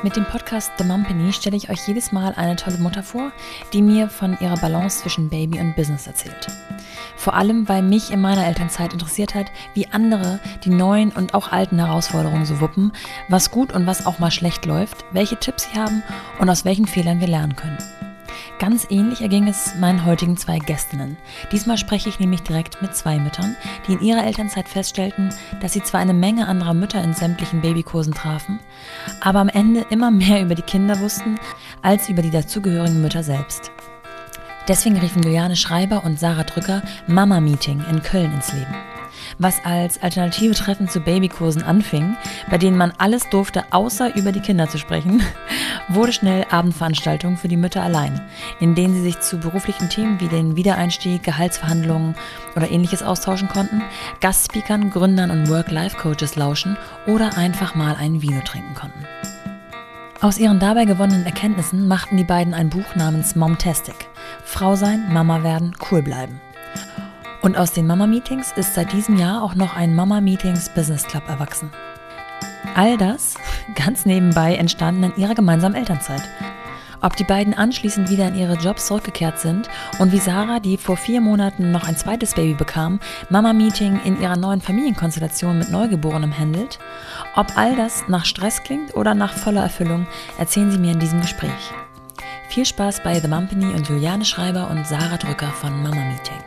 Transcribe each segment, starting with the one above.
Mit dem Podcast The Mumpany stelle ich euch jedes Mal eine tolle Mutter vor, die mir von ihrer Balance zwischen Baby und Business erzählt. Vor allem, weil mich in meiner Elternzeit interessiert hat, wie andere die neuen und auch alten Herausforderungen so wuppen, was gut und was auch mal schlecht läuft, welche Tipps sie haben und aus welchen Fehlern wir lernen können. Ganz ähnlich erging es meinen heutigen 2 Gästinnen. Diesmal spreche ich nämlich direkt mit 2 Müttern, die in ihrer Elternzeit feststellten, dass sie zwar eine Menge anderer Mütter in sämtlichen Babykursen trafen, aber am Ende immer mehr über die Kinder wussten, als über die dazugehörigen Mütter selbst. Deswegen riefen Juliane Schreiber und Sarah Drücker Mama Meeting in Köln ins Leben. Was als alternative Treffen zu Babykursen anfing, bei denen man alles durfte, außer über die Kinder zu sprechen, wurde schnell Abendveranstaltung für die Mütter allein, in denen sie sich zu beruflichen Themen wie den Wiedereinstieg, Gehaltsverhandlungen oder ähnliches austauschen konnten, Gastspeakern, Gründern und Work-Life-Coaches lauschen oder einfach mal ein Vino trinken konnten. Aus ihren dabei gewonnenen Erkenntnissen machten die beiden ein Buch namens Momtastic – Frau sein, Mama werden, cool bleiben. Und aus den Mama-Meetings ist seit diesem Jahr auch noch ein Mama-Meetings Business Club erwachsen. All das ganz nebenbei entstanden in ihrer gemeinsamen Elternzeit. Ob die beiden anschließend wieder in ihre Jobs zurückgekehrt sind und wie Sarah, die vor 4 Monaten noch ein zweites Baby bekam, Mama-Meeting in ihrer neuen Familienkonstellation mit Neugeborenem handelt, ob all das nach Stress klingt oder nach voller Erfüllung, erzählen sie mir in diesem Gespräch. Viel Spaß bei The Mumpany und Juliane Schreiber und Sarah Drücker von Mama Meeting.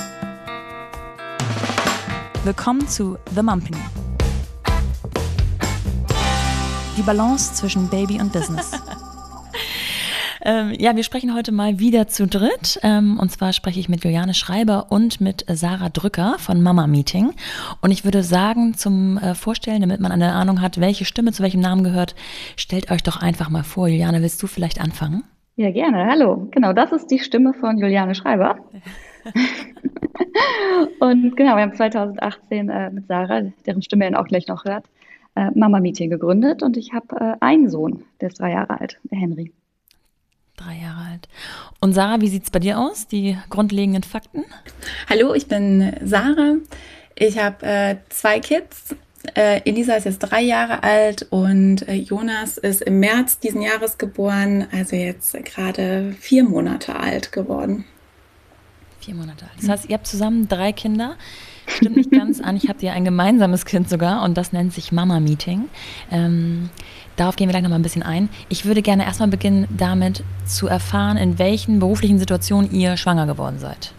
Willkommen zu The Mumpany. Die Balance zwischen Baby und Business. Wir sprechen heute mal wieder zu dritt. Und zwar spreche ich mit Juliane Schreiber und mit Sarah Drücker von Mama Meeting. Und ich würde sagen, zum Vorstellen, damit man eine Ahnung hat, welche Stimme zu welchem Namen gehört, stellt euch doch einfach mal vor. Juliane, willst du vielleicht anfangen? Ja, gerne. Hallo. Genau, das ist die Stimme von Juliane Schreiber. Und genau, wir haben 2018 mit Sarah, deren Stimme ihr auch gleich noch hört, Mama Meeting gegründet. Und ich habe einen Sohn, der ist 3 Jahre alt, der Henry. 3 Jahre alt. Und Sarah, wie sieht es bei dir aus, die grundlegenden Fakten? Hallo, ich bin Sarah. Ich habe 2 Kids. Elisa ist jetzt 3 Jahre alt und Jonas ist im März diesen Jahres geboren, also jetzt gerade 4 Monate alt geworden. 4 Monate alt. Das heißt, ihr habt zusammen 3 Kinder. Stimmt nicht ganz an. Ich habe dir ein gemeinsames Kind sogar und das nennt sich Mama Meeting. Darauf gehen wir gleich noch mal ein bisschen ein. Ich würde gerne erstmal beginnen, damit zu erfahren, in welchen beruflichen Situationen ihr schwanger geworden seid.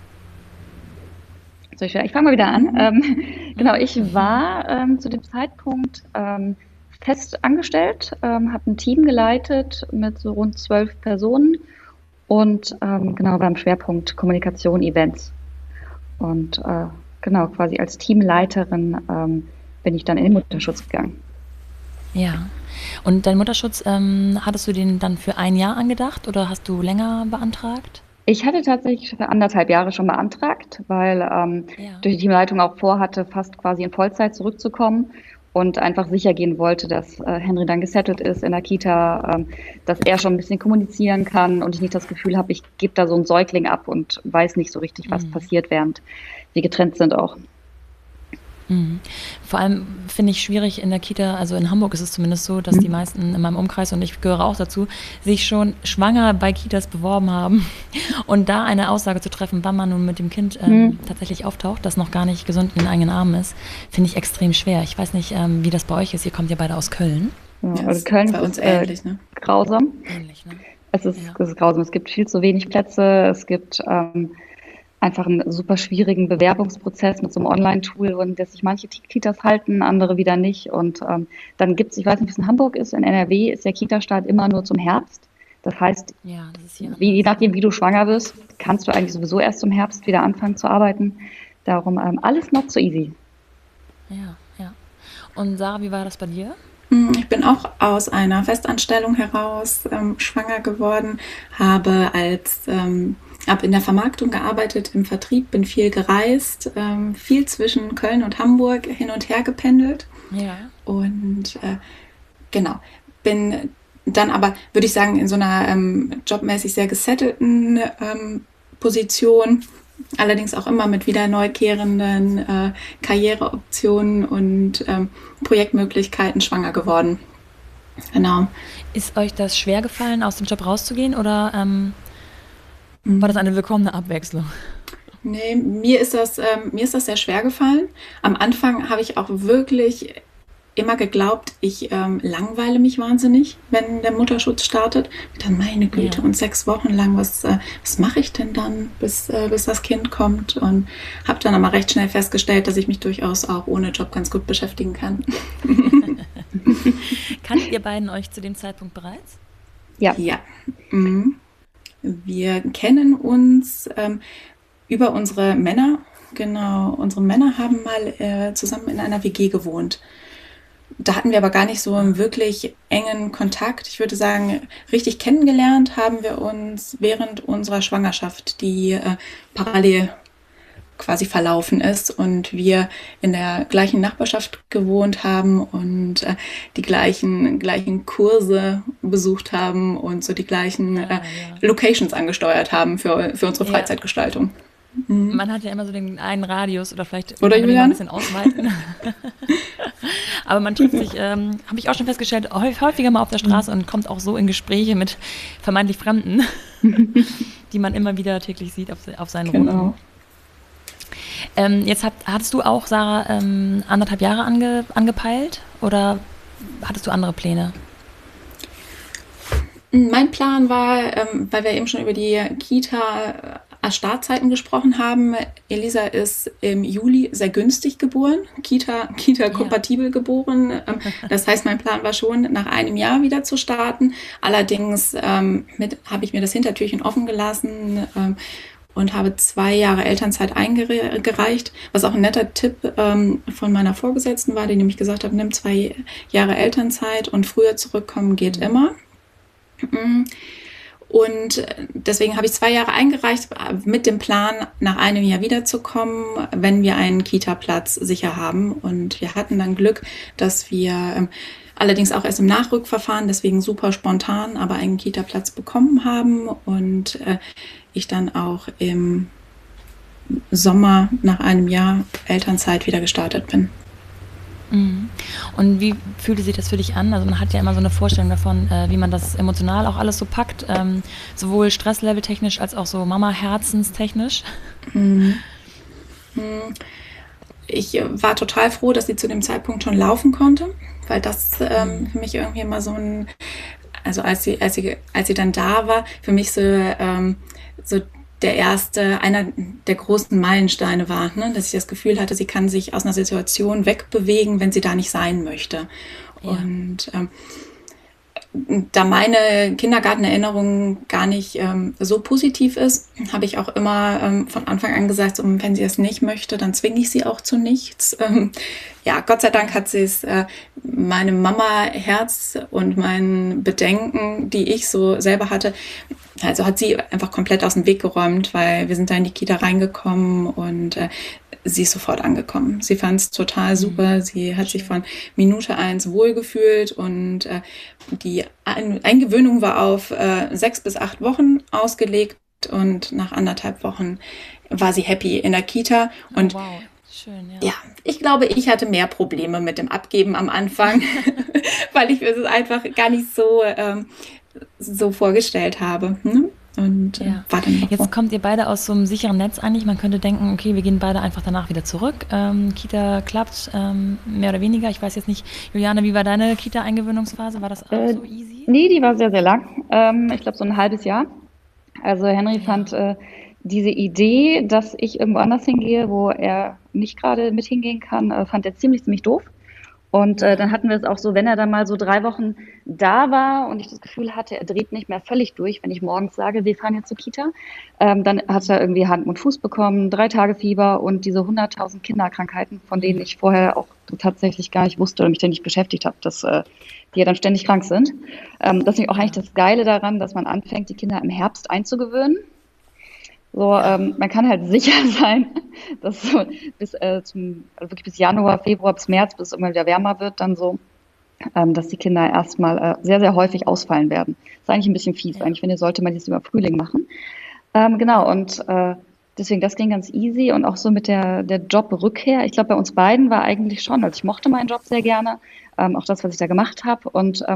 Ich fange mal wieder an. Genau, ich war zu dem Zeitpunkt fest angestellt, habe ein Team geleitet mit so rund 12 Personen und genau beim Schwerpunkt Kommunikation, Events. Und genau, quasi als Teamleiterin bin ich dann in den Mutterschutz gegangen. Ja. Und deinen Mutterschutz, hattest du den dann für 1 Jahr angedacht oder hast du länger beantragt? Ich hatte tatsächlich für 1,5 Jahre schon beantragt, weil durch die Teamleitung auch vorhatte, fast quasi in Vollzeit zurückzukommen und einfach sicher gehen wollte, dass Henry dann gesettelt ist in der Kita, dass er schon ein bisschen kommunizieren kann und ich nicht das Gefühl habe, ich gebe da so einen Säugling ab und weiß nicht so richtig, was passiert, während wir getrennt sind auch. Mhm. Vor allem finde ich schwierig in der Kita, also in Hamburg ist es zumindest so, dass die meisten in meinem Umkreis, und ich gehöre auch dazu, sich schon schwanger bei Kitas beworben haben und da eine Aussage zu treffen, wann man nun mit dem Kind tatsächlich auftaucht, das noch gar nicht gesund in den eigenen Armen ist, finde ich extrem schwer. Ich weiß nicht, wie das bei euch ist. Ihr kommt ja beide aus Köln. Ja, also Köln ist bei uns ähnlich, ne? Grausam. Ähnlich, ne? Es ist grausam. Es gibt viel zu wenig Plätze. Es gibt einfach einen super schwierigen Bewerbungsprozess mit so einem Online-Tool, und dass sich manche Kitas halten, andere wieder nicht. Und dann gibt es, ich weiß nicht, wie es in Hamburg ist, in NRW ist der Kita-Start immer nur zum Herbst. Das heißt, das ist hier je nachdem, wie du schwanger wirst, kannst du eigentlich sowieso erst zum Herbst wieder anfangen zu arbeiten. Darum alles not so easy. Ja. Und Sarah, wie war das bei dir? Ich bin auch aus einer Festanstellung heraus schwanger geworden, habe in der Vermarktung gearbeitet, im Vertrieb, bin viel gereist, viel zwischen Köln und Hamburg hin und her gependelt. Ja. Und genau, bin dann aber, würde ich sagen, in so einer jobmäßig sehr gesettelten Position, allerdings auch immer mit wieder neukehrenden Karriereoptionen und Projektmöglichkeiten schwanger geworden. Genau. Ist euch das schwer gefallen, aus dem Job rauszugehen oder war das eine willkommene Abwechslung? Nee, mir ist das sehr schwer gefallen. Am Anfang habe ich auch wirklich immer geglaubt, ich langweile mich wahnsinnig, wenn der Mutterschutz startet. Dann meine Güte, Ja. und 6 Wochen lang, was mache ich denn dann, bis das Kind kommt? Und habe dann aber recht schnell festgestellt, dass ich mich durchaus auch ohne Job ganz gut beschäftigen kann. Kanntet ihr beiden euch zu dem Zeitpunkt bereits? Ja. Ja. Mhm. Wir kennen uns über unsere Männer. Genau, unsere Männer haben mal zusammen in einer WG gewohnt. Da hatten wir aber gar nicht so einen wirklich engen Kontakt. Ich würde sagen, richtig kennengelernt haben wir uns während unserer Schwangerschaft, die parallel quasi verlaufen ist und wir in der gleichen Nachbarschaft gewohnt haben und die gleichen Kurse besucht haben und so die gleichen Ja. Locations angesteuert haben für unsere Ja. Freizeitgestaltung. Man hat ja immer so den einen Radius oder vielleicht Oder kann man den mal ein Julian? bisschen ausweiten. Aber man trifft sich, habe ich auch schon festgestellt, häufiger mal auf der Straße und kommt auch so in Gespräche mit vermeintlich Fremden, die man immer wieder täglich sieht auf seinen Runden. Genau. Jetzt hattest du auch, Sarah, 1,5 Jahre angepeilt oder hattest du andere Pläne? Mein Plan war, weil wir eben schon über die Kita-Startzeiten gesprochen haben, Elisa ist im Juli sehr günstig geboren, Kita-kompatibel geboren. Das heißt, mein Plan war schon, nach einem Jahr wieder zu starten. Allerdings habe ich mir das Hintertürchen offen gelassen und habe 2 Jahre Elternzeit eingereicht, was auch ein netter Tipp von meiner Vorgesetzten war, die nämlich gesagt hat, nimm 2 Jahre Elternzeit und früher zurückkommen geht immer. Und deswegen habe ich 2 Jahre eingereicht mit dem Plan, nach einem Jahr wiederzukommen, wenn wir einen Kita-Platz sicher haben. Und wir hatten dann Glück, dass wir allerdings auch erst im Nachrückverfahren, deswegen super spontan, aber einen Kita-Platz bekommen haben und ich dann auch im Sommer nach einem Jahr Elternzeit wieder gestartet bin. Und wie fühlte sich das für dich an? Also man hat ja immer so eine Vorstellung davon, wie man das emotional auch alles so packt, sowohl Stresslevel-technisch als auch so Mama-Herzenstechnisch. Ich war total froh, dass sie zu dem Zeitpunkt schon laufen konnte, weil das für mich irgendwie immer so ein, also als sie dann da war, für mich so einer der großen Meilensteine war, ne? Dass ich das Gefühl hatte, sie kann sich aus einer Situation wegbewegen, wenn sie da nicht sein möchte. Ja. Und da meine Kindergartenerinnerung gar nicht so positiv ist, habe ich auch immer von Anfang an gesagt, wenn sie es nicht möchte, dann zwinge ich sie auch zu nichts. Ja, Gott sei Dank hat sie es meinem Mama-Herz und meinen Bedenken, die ich so selber hatte, also hat sie einfach komplett aus dem Weg geräumt, weil wir sind da in die Kita reingekommen und sie ist sofort angekommen. Sie fand es total super. Sie hat sich von Minute 1 wohlgefühlt und die Eingewöhnung war auf 6 bis 8 Wochen ausgelegt und nach 1,5 Wochen war sie happy in der Kita. Und wow, schön, ja. Ja, ich glaube, ich hatte mehr Probleme mit dem Abgeben am Anfang, weil ich es einfach gar nicht so vorgestellt habe. Ne? Und war dann noch Jetzt kommt ihr beide aus so einem sicheren Netz eigentlich. Man könnte denken, okay, wir gehen beide einfach danach wieder zurück. Kita klappt, mehr oder weniger. Ich weiß jetzt nicht, Juliane, wie war deine Kita-Eingewöhnungsphase? War das auch so easy? Nee, die war sehr, sehr lang. Ich glaube, so ein halbes Jahr. Also Henry fand diese Idee, dass ich irgendwo anders hingehe, wo er nicht gerade mit hingehen kann, fand er ziemlich doof. Und dann hatten wir es auch so, wenn er dann mal so 3 Wochen da war und ich das Gefühl hatte, er dreht nicht mehr völlig durch, wenn ich morgens sage, wir fahren jetzt zur Kita, dann hat er irgendwie Hand und Fuß bekommen, 3 Tage Fieber und diese 100.000 Kinderkrankheiten, von denen ich vorher auch tatsächlich gar nicht wusste oder mich ständig beschäftigt habe, dass die ja dann ständig krank sind. Das ist auch eigentlich das Geile daran, dass man anfängt, die Kinder im Herbst einzugewöhnen. So, man kann halt sicher sein, dass so wirklich bis Januar, Februar, bis März, bis es immer wieder wärmer wird, dann so, dass die Kinder erstmal sehr, sehr häufig ausfallen werden. Das ist eigentlich ein bisschen fies. Eigentlich finde ich, sollte man das über Frühling machen. Genau, und deswegen, das ging ganz easy und auch so mit der Jobrückkehr. Ich glaube, bei uns beiden war eigentlich schon, also ich mochte meinen Job sehr gerne, auch das, was ich da gemacht habe und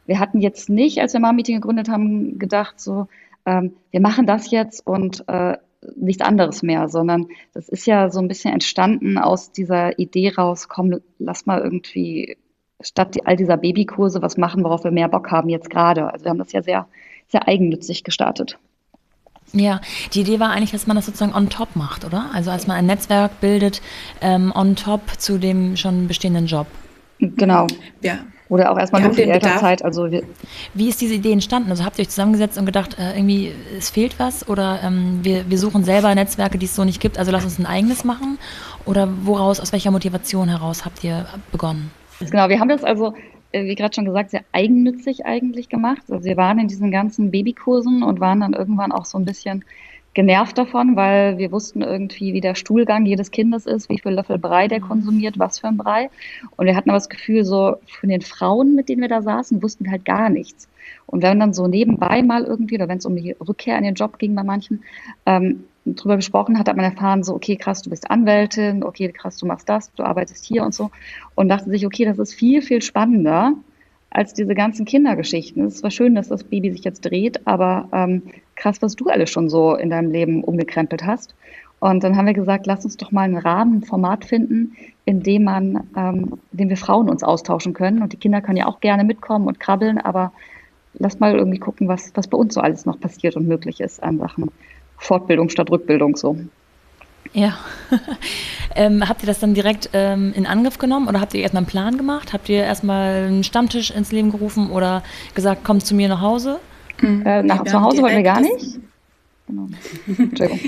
wir hatten jetzt nicht, als wir Mom-Meeting gegründet haben, gedacht so, wir machen das jetzt und nichts anderes mehr, sondern das ist ja so ein bisschen entstanden aus dieser Idee raus, komm, lass mal irgendwie statt all dieser Babykurse was machen, worauf wir mehr Bock haben jetzt gerade. Also wir haben das ja sehr, sehr eigennützig gestartet. Ja, die Idee war eigentlich, dass man das sozusagen on top macht, oder? Also als man ein Netzwerk bildet, on top zu dem schon bestehenden Job. Genau. Ja. Oder auch erstmal nur für die Elternzeit. Also wie ist diese Idee entstanden? Also habt ihr euch zusammengesetzt und gedacht, irgendwie es fehlt was? Oder wir suchen selber Netzwerke, die es so nicht gibt, also lass uns ein eigenes machen? Oder aus welcher Motivation heraus habt ihr begonnen? Genau, wir haben das also, wie gerade schon gesagt, sehr eigennützig eigentlich gemacht. Also wir waren in diesen ganzen Babykursen und waren dann irgendwann auch so ein bisschen genervt davon, weil wir wussten irgendwie, wie der Stuhlgang jedes Kindes ist, wie viel Löffel Brei der konsumiert, was für ein Brei. Und wir hatten aber das Gefühl, so von den Frauen, mit denen wir da saßen, wussten wir halt gar nichts. Und wenn dann so nebenbei mal irgendwie, oder wenn es um die Rückkehr in den Job ging bei manchen, drüber gesprochen hat man erfahren, so, okay, krass, du bist Anwältin, okay, krass, du machst das, du arbeitest hier und so. Und dachte sich, okay, das ist viel, viel spannender als diese ganzen Kindergeschichten. Es war schön, dass das Baby sich jetzt dreht, aber krass, was du alles schon so in deinem Leben umgekrempelt hast. Und dann haben wir gesagt, lass uns doch mal einen Rahmen, ein Format finden, in dem wir Frauen uns austauschen können. Und die Kinder können ja auch gerne mitkommen und krabbeln, aber lass mal irgendwie gucken, was bei uns so alles noch passiert und möglich ist an Sachen Fortbildung statt Rückbildung so. Ja. Habt ihr das dann direkt in Angriff genommen oder habt ihr erstmal einen Plan gemacht? Habt ihr erstmal einen Stammtisch ins Leben gerufen oder gesagt, komm zu mir nach Hause? Zu Hause wollten wir gar nicht. Genau. Entschuldigung.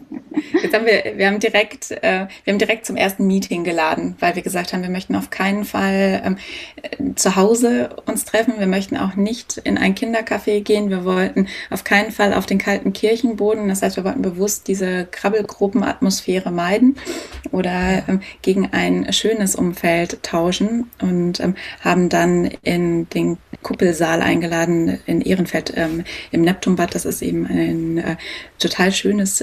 Wir haben direkt zum ersten Meeting geladen, weil wir gesagt haben, wir möchten auf keinen Fall zu Hause uns treffen. Wir möchten auch nicht in ein Kindercafé gehen. Wir wollten auf keinen Fall auf den kalten Kirchenboden. Das heißt, wir wollten bewusst diese Krabbelgruppenatmosphäre meiden oder gegen ein schönes Umfeld tauschen und haben dann in den Kuppelsaal eingeladen in Ehrenfeld im Neptunbad. Das ist eben ein total schönes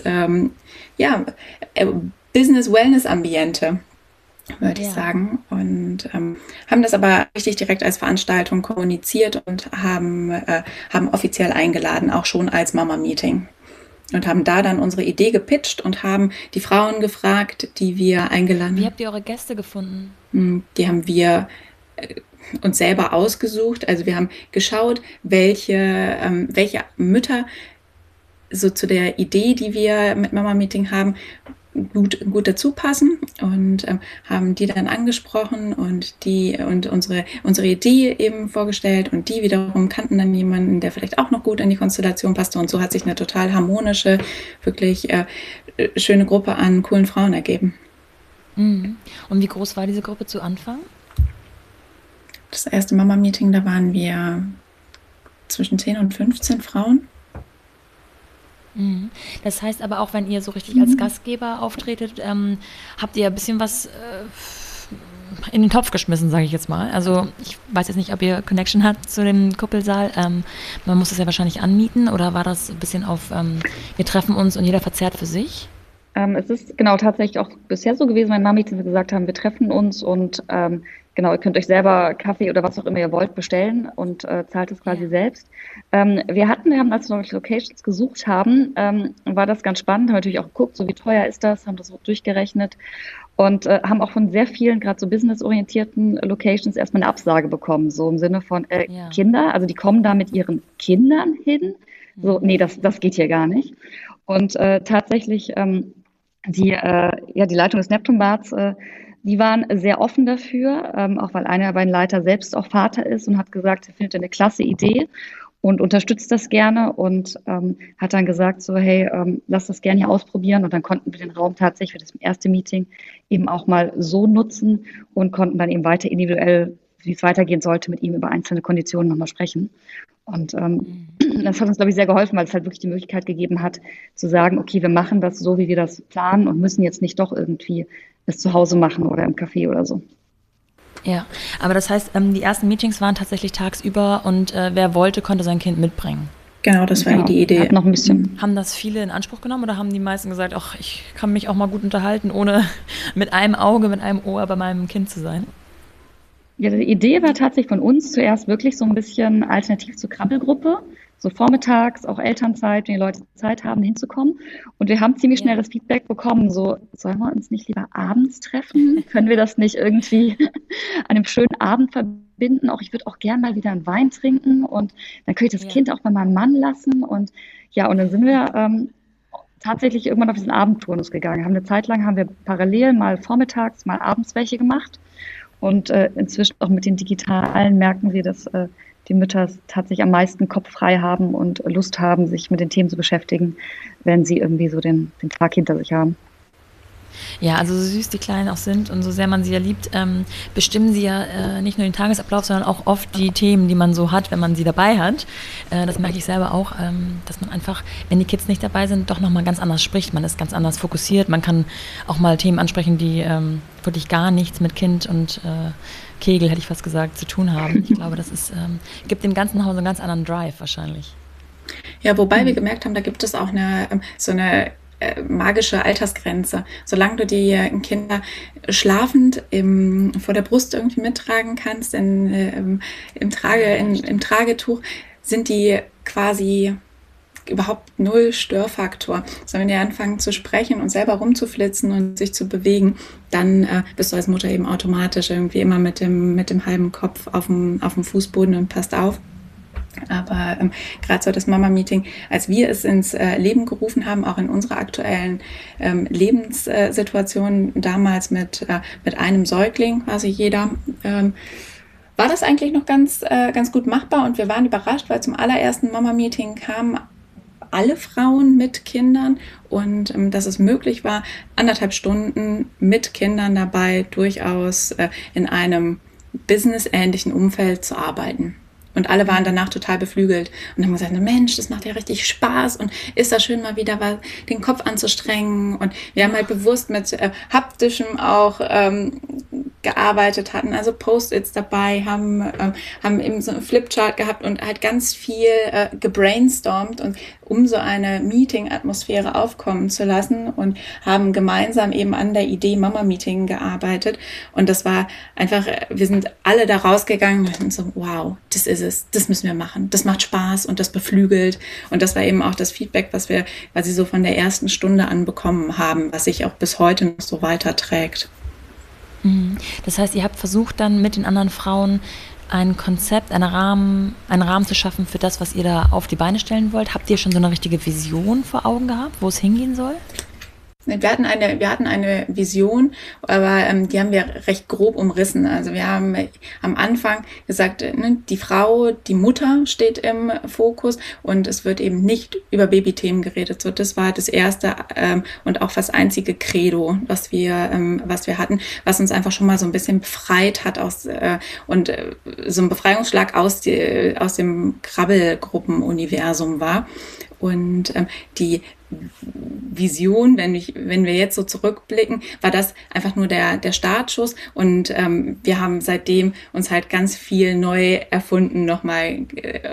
Business-Wellness-Ambiente, würde ich sagen. Und haben das aber richtig direkt als Veranstaltung kommuniziert und haben offiziell eingeladen, auch schon als Mama-Meeting. Und haben da dann unsere Idee gepitcht und haben die Frauen gefragt, die wir eingeladen haben. Wie habt ihr eure Gäste gefunden? Die haben wir uns selber ausgesucht. Also wir haben geschaut, welche Mütter so zu der Idee, die wir mit Mama-Meeting haben, gut dazu passen und haben die dann angesprochen und unsere Idee eben vorgestellt und die wiederum kannten dann jemanden, der vielleicht auch noch gut in die Konstellation passte und so hat sich eine total harmonische, wirklich schöne Gruppe an coolen Frauen ergeben. Mhm. Und wie groß war diese Gruppe zu Anfang? Das erste Mama-Meeting, da waren wir zwischen 10 und 15 Frauen. Das heißt aber auch, wenn ihr so richtig als Gastgeber auftretet, habt ihr ein bisschen was in den Topf geschmissen, sage ich jetzt mal. Also ich weiß jetzt nicht, ob ihr Connection habt zu dem Kuppelsaal. Man muss das ja wahrscheinlich anmieten oder war das ein bisschen auf, wir treffen uns und jeder verzehrt für sich? Es ist genau tatsächlich auch bisher so gewesen, wenn Mami gesagt haben, wir treffen uns und genau, ihr könnt euch selber Kaffee oder was auch immer ihr wollt bestellen und zahlt es quasi selbst. Wir haben, als wir noch Locations gesucht haben, war das ganz spannend, haben natürlich auch geguckt, so wie teuer ist das, haben das so durchgerechnet und haben auch von sehr vielen, gerade so businessorientierten Locations erstmal eine Absage bekommen, so im Sinne von Kinder, also die kommen da mit ihren Kindern hin, so, nee, das geht hier gar nicht. Und tatsächlich die Leitung des Neptunbads, die waren sehr offen dafür, auch weil einer der beiden Leiter selbst auch Vater ist und hat gesagt, er findet eine klasse Idee und unterstützt das gerne und hat dann gesagt so, hey, lass das gerne hier ausprobieren und dann konnten wir den Raum tatsächlich für das erste Meeting eben auch mal so nutzen und konnten dann eben weiter individuell, wie es weitergehen sollte, mit ihm über einzelne Konditionen nochmal sprechen. Und das hat uns, glaube ich, sehr geholfen, weil es halt wirklich die Möglichkeit gegeben hat, zu sagen, okay, wir machen das so, wie wir das planen und müssen jetzt nicht doch irgendwie es zu Hause machen oder im Café oder so. Ja, aber das heißt, die ersten Meetings waren tatsächlich tagsüber und wer wollte, konnte sein Kind mitbringen. Genau, das war die Idee. Noch ein bisschen. Haben das viele in Anspruch genommen oder haben die meisten gesagt, ach, ich kann mich auch mal gut unterhalten, ohne mit einem Auge, mit einem Ohr bei meinem Kind zu sein? Ja, die Idee war tatsächlich von uns zuerst wirklich so ein bisschen alternativ zur Krabbelgruppe. So vormittags, auch Elternzeit, wenn die Leute Zeit haben, hinzukommen. Und wir haben ziemlich schnell das Feedback bekommen, so, sollen wir uns nicht lieber abends treffen? Können wir das nicht irgendwie an einem schönen Abend verbinden? Auch ich würde auch gern mal wieder einen Wein trinken und dann könnte ich das Kind auch bei meinem Mann lassen. Und ja, und dann sind wir tatsächlich irgendwann auf diesen Abendturnus gegangen. Eine Zeit lang haben wir parallel mal vormittags, mal abends welche gemacht. Und inzwischen auch mit den Digitalen merken wir, dass die Mütter tatsächlich am meisten Kopf frei haben und Lust haben, sich mit den Themen zu beschäftigen, wenn sie irgendwie so den Tag hinter sich haben. Ja, also so süß die Kleinen auch sind und so sehr man sie ja liebt, bestimmen sie ja nicht nur den Tagesablauf, sondern auch oft die Themen, die man so hat, wenn man sie dabei hat. Das merke ich selber auch, dass man einfach, wenn die Kids nicht dabei sind, doch nochmal ganz anders spricht. Man ist ganz anders fokussiert. Man kann auch mal Themen ansprechen, die wirklich gar nichts mit Kind und Kegel, hätte ich fast gesagt, zu tun haben. Ich glaube, das ist, gibt dem ganzen Haus einen ganz anderen Drive wahrscheinlich. Ja, wobei wir gemerkt haben, da gibt es auch so eine magische Altersgrenze. Solange du die Kinder schlafend vor der Brust irgendwie mittragen kannst, im Tragetuch, sind die quasi überhaupt null Störfaktor. Also wenn die anfangen zu sprechen und selber rumzuflitzen und sich zu bewegen, dann bist du als Mutter eben automatisch irgendwie immer mit dem halben Kopf auf dem Fußboden und passt auf. Aber gerade so das Mama-Meeting, als wir es ins Leben gerufen haben, auch in unserer aktuellen Lebenssituation, damals mit einem Säugling, quasi jeder, war das eigentlich noch ganz gut machbar. Und wir waren überrascht, weil zum allerersten Mama-Meeting kamen alle Frauen mit Kindern und dass es möglich war, 1,5 Stunden mit Kindern dabei durchaus in einem businessähnlichen Umfeld zu arbeiten. Und alle waren danach total beflügelt und haben gesagt, Mensch, das macht ja richtig Spaß und ist das schön, mal wieder den Kopf anzustrengen. Und wir haben halt bewusst mit haptischem auch gearbeitet, hatten also Post-its dabei, haben eben so einen Flipchart gehabt und halt ganz viel gebrainstormt, und um so eine Meeting-Atmosphäre aufkommen zu lassen, und haben gemeinsam eben an der Idee Mama-Meeting gearbeitet. Und das war einfach, wir sind alle da rausgegangen und so, wow, das ist es, das müssen wir machen, das macht Spaß und das beflügelt. Und das war eben auch das Feedback, was wir quasi so von der ersten Stunde an bekommen haben, was sich auch bis heute noch so weiterträgt. Das heißt, ihr habt versucht dann mit den anderen Frauen ein Konzept, einen Rahmen zu schaffen für das, was ihr da auf die Beine stellen wollt. Habt ihr schon so eine richtige Vision vor Augen gehabt, wo es hingehen soll? Wir hatten eine Vision, aber die haben wir recht grob umrissen. Also wir haben am Anfang gesagt, die Frau, die Mutter steht im Fokus, und es wird eben nicht über Babythemen geredet. So, das war das erste und auch fast einzige Credo, was wir hatten, was uns einfach schon mal so ein bisschen befreit hat und so ein Befreiungsschlag aus dem Krabbelgruppenuniversum war. Und die Vision, wenn wir jetzt so zurückblicken, war das einfach nur der Startschuss, und wir haben seitdem uns halt ganz viel neu erfunden, nochmal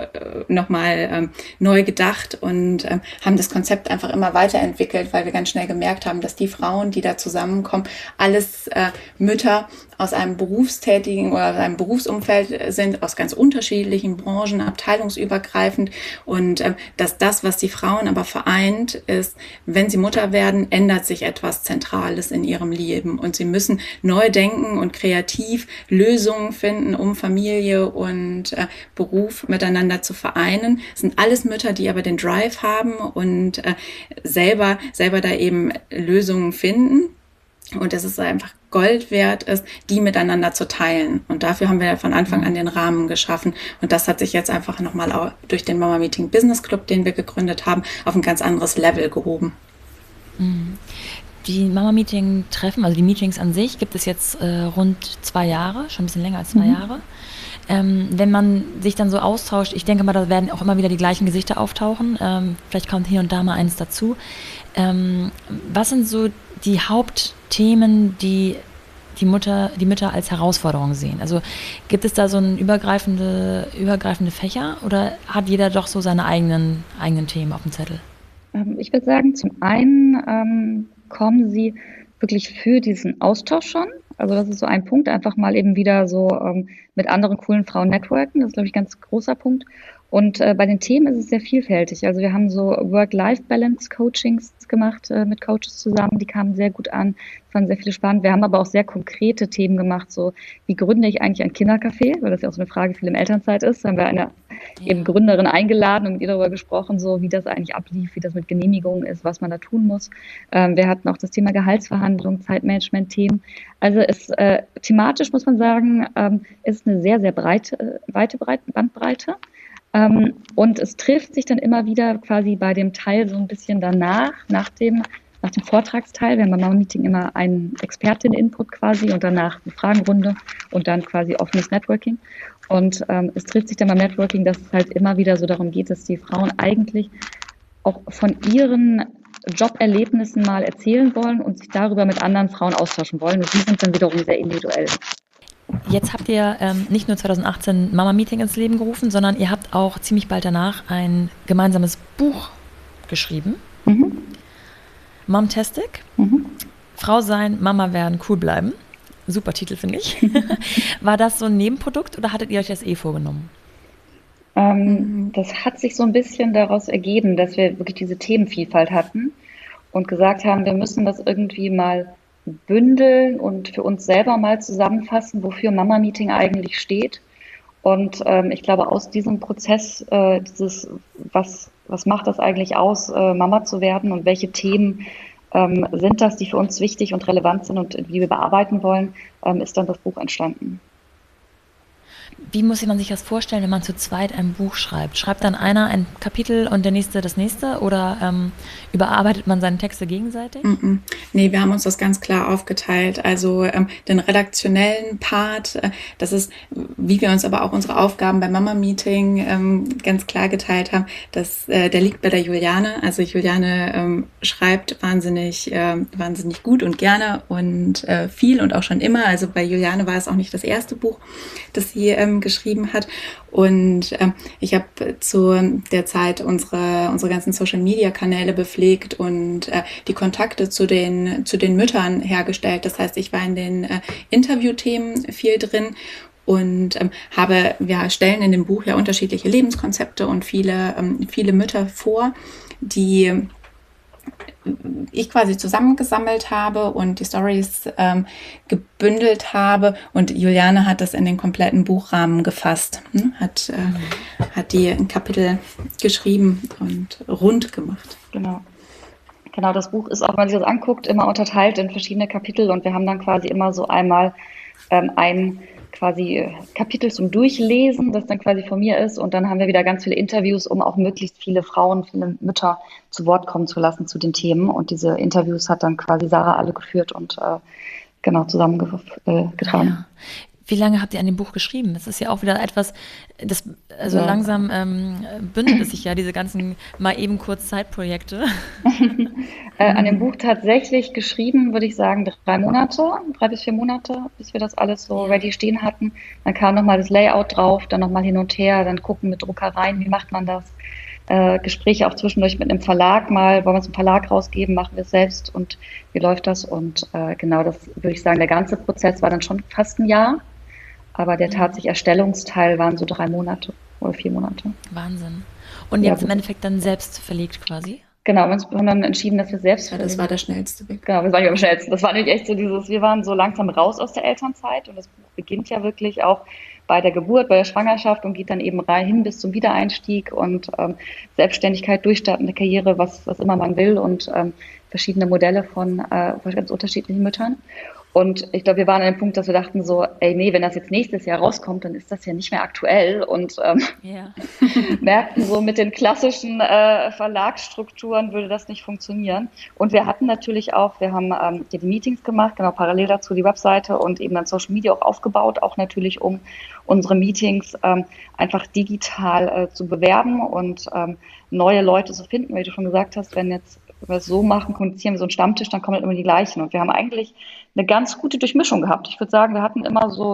neu gedacht, und haben das Konzept einfach immer weiterentwickelt, weil wir ganz schnell gemerkt haben, dass die Frauen, die da zusammenkommen, alles Mütter aus einem berufstätigen oder aus einem Berufsumfeld sind, aus ganz unterschiedlichen Branchen, abteilungsübergreifend, und dass das, was die Frauen aber vereint, ist, wenn sie Mutter werden, ändert sich etwas Zentrales in ihrem Leben, und sie müssen neu denken und kreativ Lösungen finden, um Familie und Beruf miteinander zu vereinen. Es sind alles Mütter, die aber den Drive haben und selber da eben Lösungen finden. Und dass es einfach Gold wert ist, die miteinander zu teilen. Und dafür haben wir von Anfang an den Rahmen geschaffen. Und das hat sich jetzt einfach nochmal durch den Mama Meeting Business Club, den wir gegründet haben, auf ein ganz anderes Level gehoben. Die Mama Meeting Treffen, also die Meetings an sich, gibt es jetzt rund 2 Jahre, schon ein bisschen länger als 2 Jahre. Wenn man sich dann so austauscht, ich denke mal, da werden auch immer wieder die gleichen Gesichter auftauchen. Vielleicht kommt hier und da mal eins dazu. Was sind so die Hauptthemen, die Mütter als Herausforderung sehen? Also gibt es da so ein übergreifende Fächer, oder hat jeder doch so seine eigenen Themen auf dem Zettel? Ich würde sagen, zum einen kommen sie wirklich für diesen Austausch schon. Also das ist so ein Punkt, einfach mal eben wieder so mit anderen coolen Frauen networken. Das ist, glaube ich, ein ganz großer Punkt. Und bei den Themen ist es sehr vielfältig. Also wir haben so Work-Life-Balance-Coachings gemacht mit Coaches zusammen. Die kamen sehr gut an, fanden sehr viele spannend. Wir haben aber auch sehr konkrete Themen gemacht, so wie gründe ich eigentlich ein Kindercafé, weil das ja auch so eine Frage viel in Elternzeit ist. Da haben wir eine eben Gründerin eingeladen und mit ihr darüber gesprochen, so wie das eigentlich ablief, wie das mit Genehmigungen ist, was man da tun muss. Wir hatten auch das Thema Gehaltsverhandlung, Zeitmanagement-Themen. Also thematisch muss man sagen, ist eine sehr, sehr weite Bandbreite. Und es trifft sich dann immer wieder quasi bei dem Teil so ein bisschen danach, nach dem Vortragsteil. Wir haben beim Mama-Meeting immer einen Expertin-Input quasi und danach eine Fragenrunde und dann quasi offenes Networking. Und es trifft sich dann beim Networking, dass es halt immer wieder so darum geht, dass die Frauen eigentlich auch von ihren Joberlebnissen mal erzählen wollen und sich darüber mit anderen Frauen austauschen wollen. Und die sind dann wiederum sehr individuell. Jetzt habt ihr nicht nur 2018 Mama-Meeting ins Leben gerufen, sondern ihr habt auch ziemlich bald danach ein gemeinsames Buch geschrieben. Momtastic. Frau sein, Mama werden, cool bleiben. Super Titel, finde ich. War das so ein Nebenprodukt oder hattet ihr euch das vorgenommen? Das hat sich so ein bisschen daraus ergeben, dass wir wirklich diese Themenvielfalt hatten und gesagt haben, wir müssen das irgendwie mal bündeln und für uns selber mal zusammenfassen, wofür Mama-Meeting eigentlich steht. Und ich glaube, aus diesem Prozess, was macht das eigentlich aus, Mama zu werden und welche Themen sind das, die für uns wichtig und relevant sind und die wir bearbeiten wollen, ist dann das Buch entstanden. Wie muss man sich das vorstellen, wenn man zu zweit ein Buch schreibt? Schreibt dann einer ein Kapitel und der nächste das nächste oder überarbeitet man seine Texte gegenseitig? Nee, wir haben uns das ganz klar aufgeteilt. Also den redaktionellen Part, das ist, wie wir uns aber auch unsere Aufgaben beim Mama-Meeting ganz klar geteilt haben, der liegt bei der Juliane. Also Juliane schreibt wahnsinnig gut und gerne und viel und auch schon immer. Also bei Juliane war es auch nicht das erste Buch, das sie geschrieben hat. Und ich habe zu der Zeit unsere ganzen Social-Media-Kanäle bepflegt und die Kontakte zu den Müttern hergestellt. Das heißt, ich war in den Interviewthemen viel drin und wir stellen in dem Buch ja unterschiedliche Lebenskonzepte und viele Mütter vor, die ich quasi zusammengesammelt habe und die Storys gebündelt habe und Juliane hat das in den kompletten Buchrahmen gefasst, hat die ein Kapitel geschrieben und rund gemacht. Genau, das Buch ist auch, wenn man sich das anguckt, immer unterteilt in verschiedene Kapitel und wir haben dann quasi immer so einmal ein quasi Kapitel zum Durchlesen, das dann quasi von mir ist und dann haben wir wieder ganz viele Interviews, um auch möglichst viele Frauen, viele Mütter zu Wort kommen zu lassen zu den Themen und diese Interviews hat dann quasi Sarah alle geführt und zusammengetragen. Ja. Wie lange habt ihr an dem Buch geschrieben? Das ist ja auch wieder etwas, langsam bündelt es sich ja, diese ganzen mal eben kurz Zeitprojekte. An dem Buch tatsächlich geschrieben, würde ich sagen, 3 bis 4 Monate, bis wir das alles so ready stehen hatten. Dann kam nochmal das Layout drauf, dann nochmal hin und her, dann gucken mit Druckereien, wie macht man das? Gespräche auch zwischendurch mit einem Verlag mal, wollen wir es im Verlag rausgeben, machen wir es selbst und wie läuft das? Und das würde ich sagen, der ganze Prozess war dann schon fast ein Jahr. Aber der tatsächlich Erstellungsteil waren so 3 Monate oder 4 Monate. Wahnsinn. Und ihr habt es im Endeffekt dann selbst verlegt quasi? Genau, wir haben dann entschieden, dass wir selbst verlegen. Das war der schnellste Weg. Genau, wir waren am schnellsten. Das war nämlich echt so wir waren so langsam raus aus der Elternzeit und das Buch beginnt ja wirklich auch bei der Geburt, bei der Schwangerschaft und geht dann eben rein hin bis zum Wiedereinstieg und Selbstständigkeit, durchstartende Karriere, was immer man will und verschiedene Modelle von ganz unterschiedlichen Müttern. Und ich glaube, wir waren an dem Punkt, dass wir dachten so, wenn das jetzt nächstes Jahr rauskommt, dann ist das ja nicht mehr aktuell und merkten so, mit den klassischen Verlagsstrukturen würde das nicht funktionieren. Und wir hatten natürlich auch, wir haben die Meetings gemacht, genau parallel dazu die Webseite und eben dann Social Media auch aufgebaut, auch natürlich um unsere Meetings einfach digital zu bewerben und neue Leute zu finden, wie du schon gesagt hast, wenn jetzt wir es so machen, kommunizieren wir so einen Stammtisch, dann kommen halt immer die gleichen. Und wir haben eigentlich eine ganz gute Durchmischung gehabt. Ich würde sagen, wir hatten immer so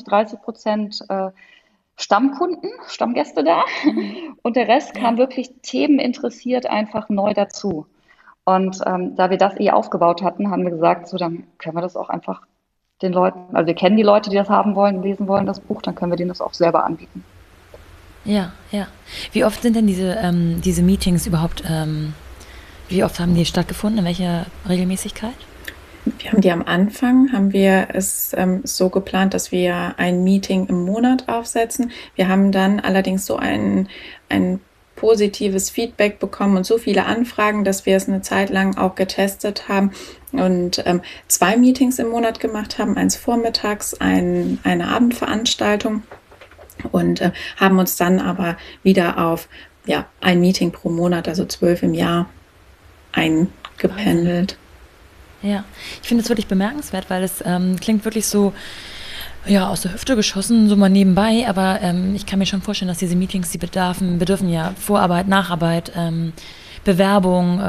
20-30% Stammkunden, Stammgäste da. Und der Rest kam wirklich themeninteressiert einfach neu dazu. Und da wir das aufgebaut hatten, haben wir gesagt, so dann können wir das auch einfach den Leuten, also wir kennen die Leute, die das haben wollen, lesen wollen, das Buch, dann können wir denen das auch selber anbieten. Ja, ja. Wie oft sind denn diese Meetings überhaupt, wie oft haben die stattgefunden? In welcher Regelmäßigkeit? Wir haben die am Anfang, haben wir es so geplant, dass wir ein Meeting im Monat aufsetzen. Wir haben dann allerdings so ein positives Feedback bekommen und so viele Anfragen, dass wir es eine Zeit lang auch getestet haben und 2 Meetings im Monat gemacht haben, eins vormittags, eine Abendveranstaltung und haben uns dann aber wieder auf ein Meeting pro Monat, also 12 im Jahr, eingependelt. Ja, ich finde es wirklich bemerkenswert, weil es klingt wirklich so, ja, aus der Hüfte geschossen, so mal nebenbei, aber ich kann mir schon vorstellen, dass diese Meetings, die bedürfen ja Vorarbeit, Nacharbeit, Bewerbung,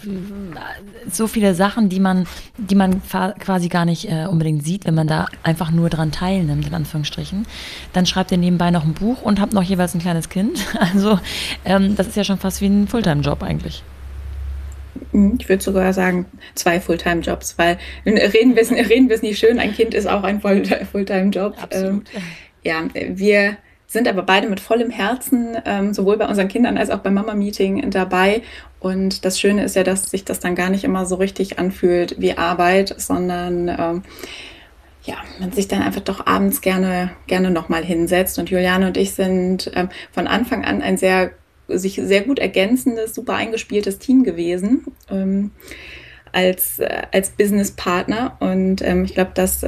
so viele Sachen, die man quasi gar nicht unbedingt sieht, wenn man da einfach nur dran teilnimmt, in Anführungsstrichen. Dann schreibt ihr nebenbei noch ein Buch und habt noch jeweils ein kleines Kind. Also das ist ja schon fast wie ein Fulltime-Job eigentlich. Ich würde sogar sagen 2 Fulltime-Jobs, weil reden wir es nicht schön, ein Kind ist auch ein Fulltime-Job. Absolut. Ja, wir sind aber beide mit vollem Herzen, sowohl bei unseren Kindern als auch beim Mama-Meeting dabei. Und das Schöne ist ja, dass sich das dann gar nicht immer so richtig anfühlt wie Arbeit, sondern man sich dann einfach doch abends gerne nochmal hinsetzt. Und Juliane und ich sind von Anfang an sich sehr gut ergänzendes, super eingespieltes Team gewesen als Businesspartner. Und ich glaube, das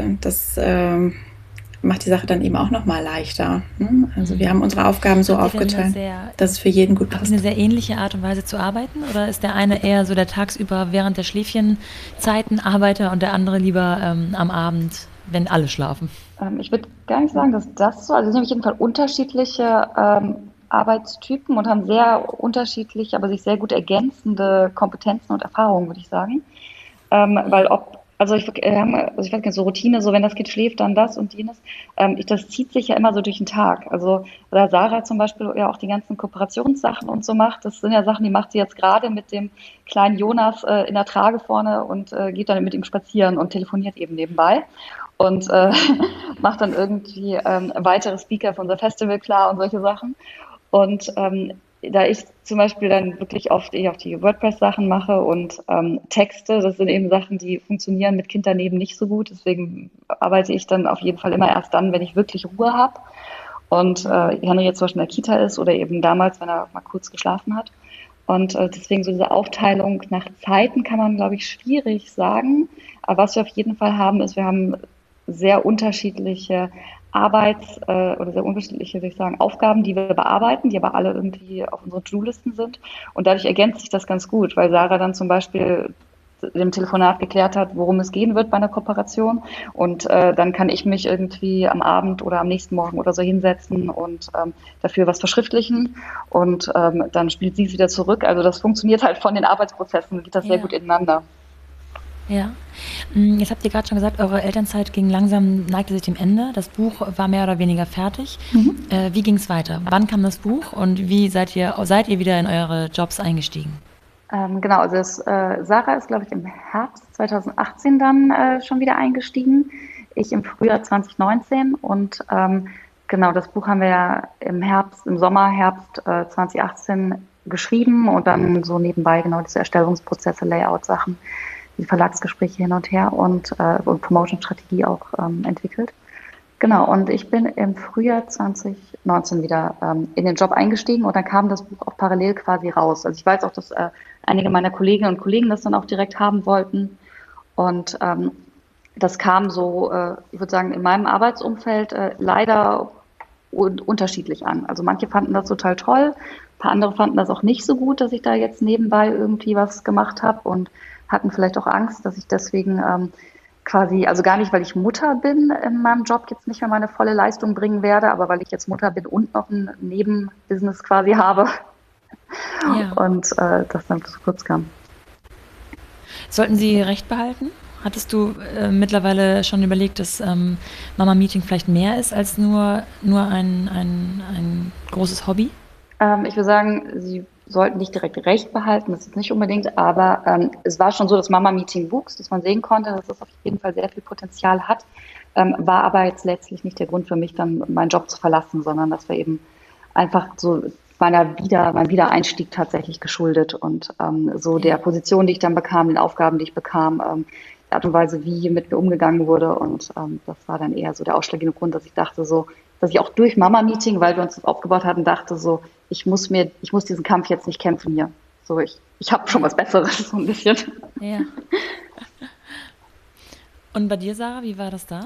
macht die Sache dann eben auch nochmal leichter. Ne? Also wir haben unsere Aufgaben so aufgeteilt, dass es für jeden gut passt. Habt ihr eine sehr ähnliche Art und Weise zu arbeiten? Oder ist der eine eher so der tagsüber während der Schläfchenzeiten Arbeiter und der andere lieber am Abend, wenn alle schlafen? Ich würde gar nicht sagen, dass das so, also es sind auf jeden Fall unterschiedliche Arbeitstypen und haben sehr unterschiedliche, aber sich sehr gut ergänzende Kompetenzen und Erfahrungen, würde ich sagen. Ich weiß nicht, so Routine, so wenn das Kind schläft, dann das und jenes, das zieht sich ja immer so durch den Tag. Also da Sarah zum Beispiel ja auch die ganzen Kooperationssachen und so macht, das sind ja Sachen, die macht sie jetzt gerade mit dem kleinen Jonas in der Trage vorne und geht dann mit ihm spazieren und telefoniert eben nebenbei. Und macht dann irgendwie weitere Speaker für unser Festival klar und solche Sachen. Und da ich zum Beispiel dann wirklich oft auf die WordPress-Sachen mache und Texte, das sind eben Sachen, die funktionieren mit Kind daneben nicht so gut. Deswegen arbeite ich dann auf jeden Fall immer erst dann, wenn ich wirklich Ruhe habe. Und Henry jetzt zum Beispiel in der Kita ist oder eben damals, wenn er mal kurz geschlafen hat. Und deswegen so diese Aufteilung nach Zeiten kann man, glaube ich, schwierig sagen. Aber was wir auf jeden Fall haben, ist, wir haben sehr unterschiedliche oder sehr unterschiedliche, würde ich sagen, Aufgaben, die wir bearbeiten, die aber alle irgendwie auf unseren To-Do-Listen sind. Und dadurch ergänzt sich das ganz gut, weil Sarah dann zum Beispiel im Telefonat geklärt hat, worum es gehen wird bei einer Kooperation. Und dann kann ich mich irgendwie am Abend oder am nächsten Morgen oder so hinsetzen und dafür was verschriftlichen. Und dann spielt sie es wieder zurück. Also das funktioniert halt von den Arbeitsprozessen, geht das sehr gut ineinander. Ja, jetzt habt ihr gerade schon gesagt, eure Elternzeit neigte sich dem Ende. Das Buch war mehr oder weniger fertig. Wie ging es weiter? Wann kam das Buch und wie seid ihr wieder in eure Jobs eingestiegen? Genau, also Sarah ist, glaube ich, im Herbst 2018 dann schon wieder eingestiegen. Ich im Frühjahr 2019 und genau, das Buch haben wir ja im Sommer, Herbst 2018 geschrieben und dann so nebenbei genau diese Erstellungsprozesse, Layout-Sachen, die Verlagsgespräche hin und her und Promotion-Strategie auch entwickelt. Genau, und ich bin im Frühjahr 2019 wieder in den Job eingestiegen und dann kam das Buch auch parallel quasi raus. Also ich weiß auch, dass einige meiner Kolleginnen und Kollegen das dann auch direkt haben wollten und das kam so, ich würde sagen, in meinem Arbeitsumfeld leider unterschiedlich an. Also manche fanden das total toll, ein paar andere fanden das auch nicht so gut, dass ich da jetzt nebenbei irgendwie was gemacht habe und hatten vielleicht auch Angst, dass ich deswegen quasi, also gar nicht, weil ich Mutter bin in meinem Job, jetzt nicht mehr meine volle Leistung bringen werde, aber weil ich jetzt Mutter bin und noch ein Nebenbusiness quasi habe. Ja. Und das dann zu kurz kam. Sollten Sie Recht behalten? Hattest du mittlerweile schon überlegt, dass Mama-Meeting vielleicht mehr ist als nur ein großes Hobby? Ich würde sagen, sie sollten nicht direkt Recht behalten, das ist nicht unbedingt, aber es war schon so, dass Mama-Meeting wuchs, dass man sehen konnte, dass es auf jeden Fall sehr viel Potenzial hat, war aber jetzt letztlich nicht der Grund für mich, dann meinen Job zu verlassen, sondern das war eben einfach so meinem Wiedereinstieg tatsächlich geschuldet und so der Position, die ich dann bekam, den Aufgaben, die ich bekam, die Art und Weise, wie mit mir umgegangen wurde und das war dann eher so der ausschlaggebende Grund, dass ich dachte so, dass ich auch durch Mama-Meeting, weil wir uns das aufgebaut hatten, dachte so, ich muss diesen Kampf jetzt nicht kämpfen hier. So, ich habe schon was Besseres, so ein bisschen. Ja. Und bei dir, Sarah, wie war das da?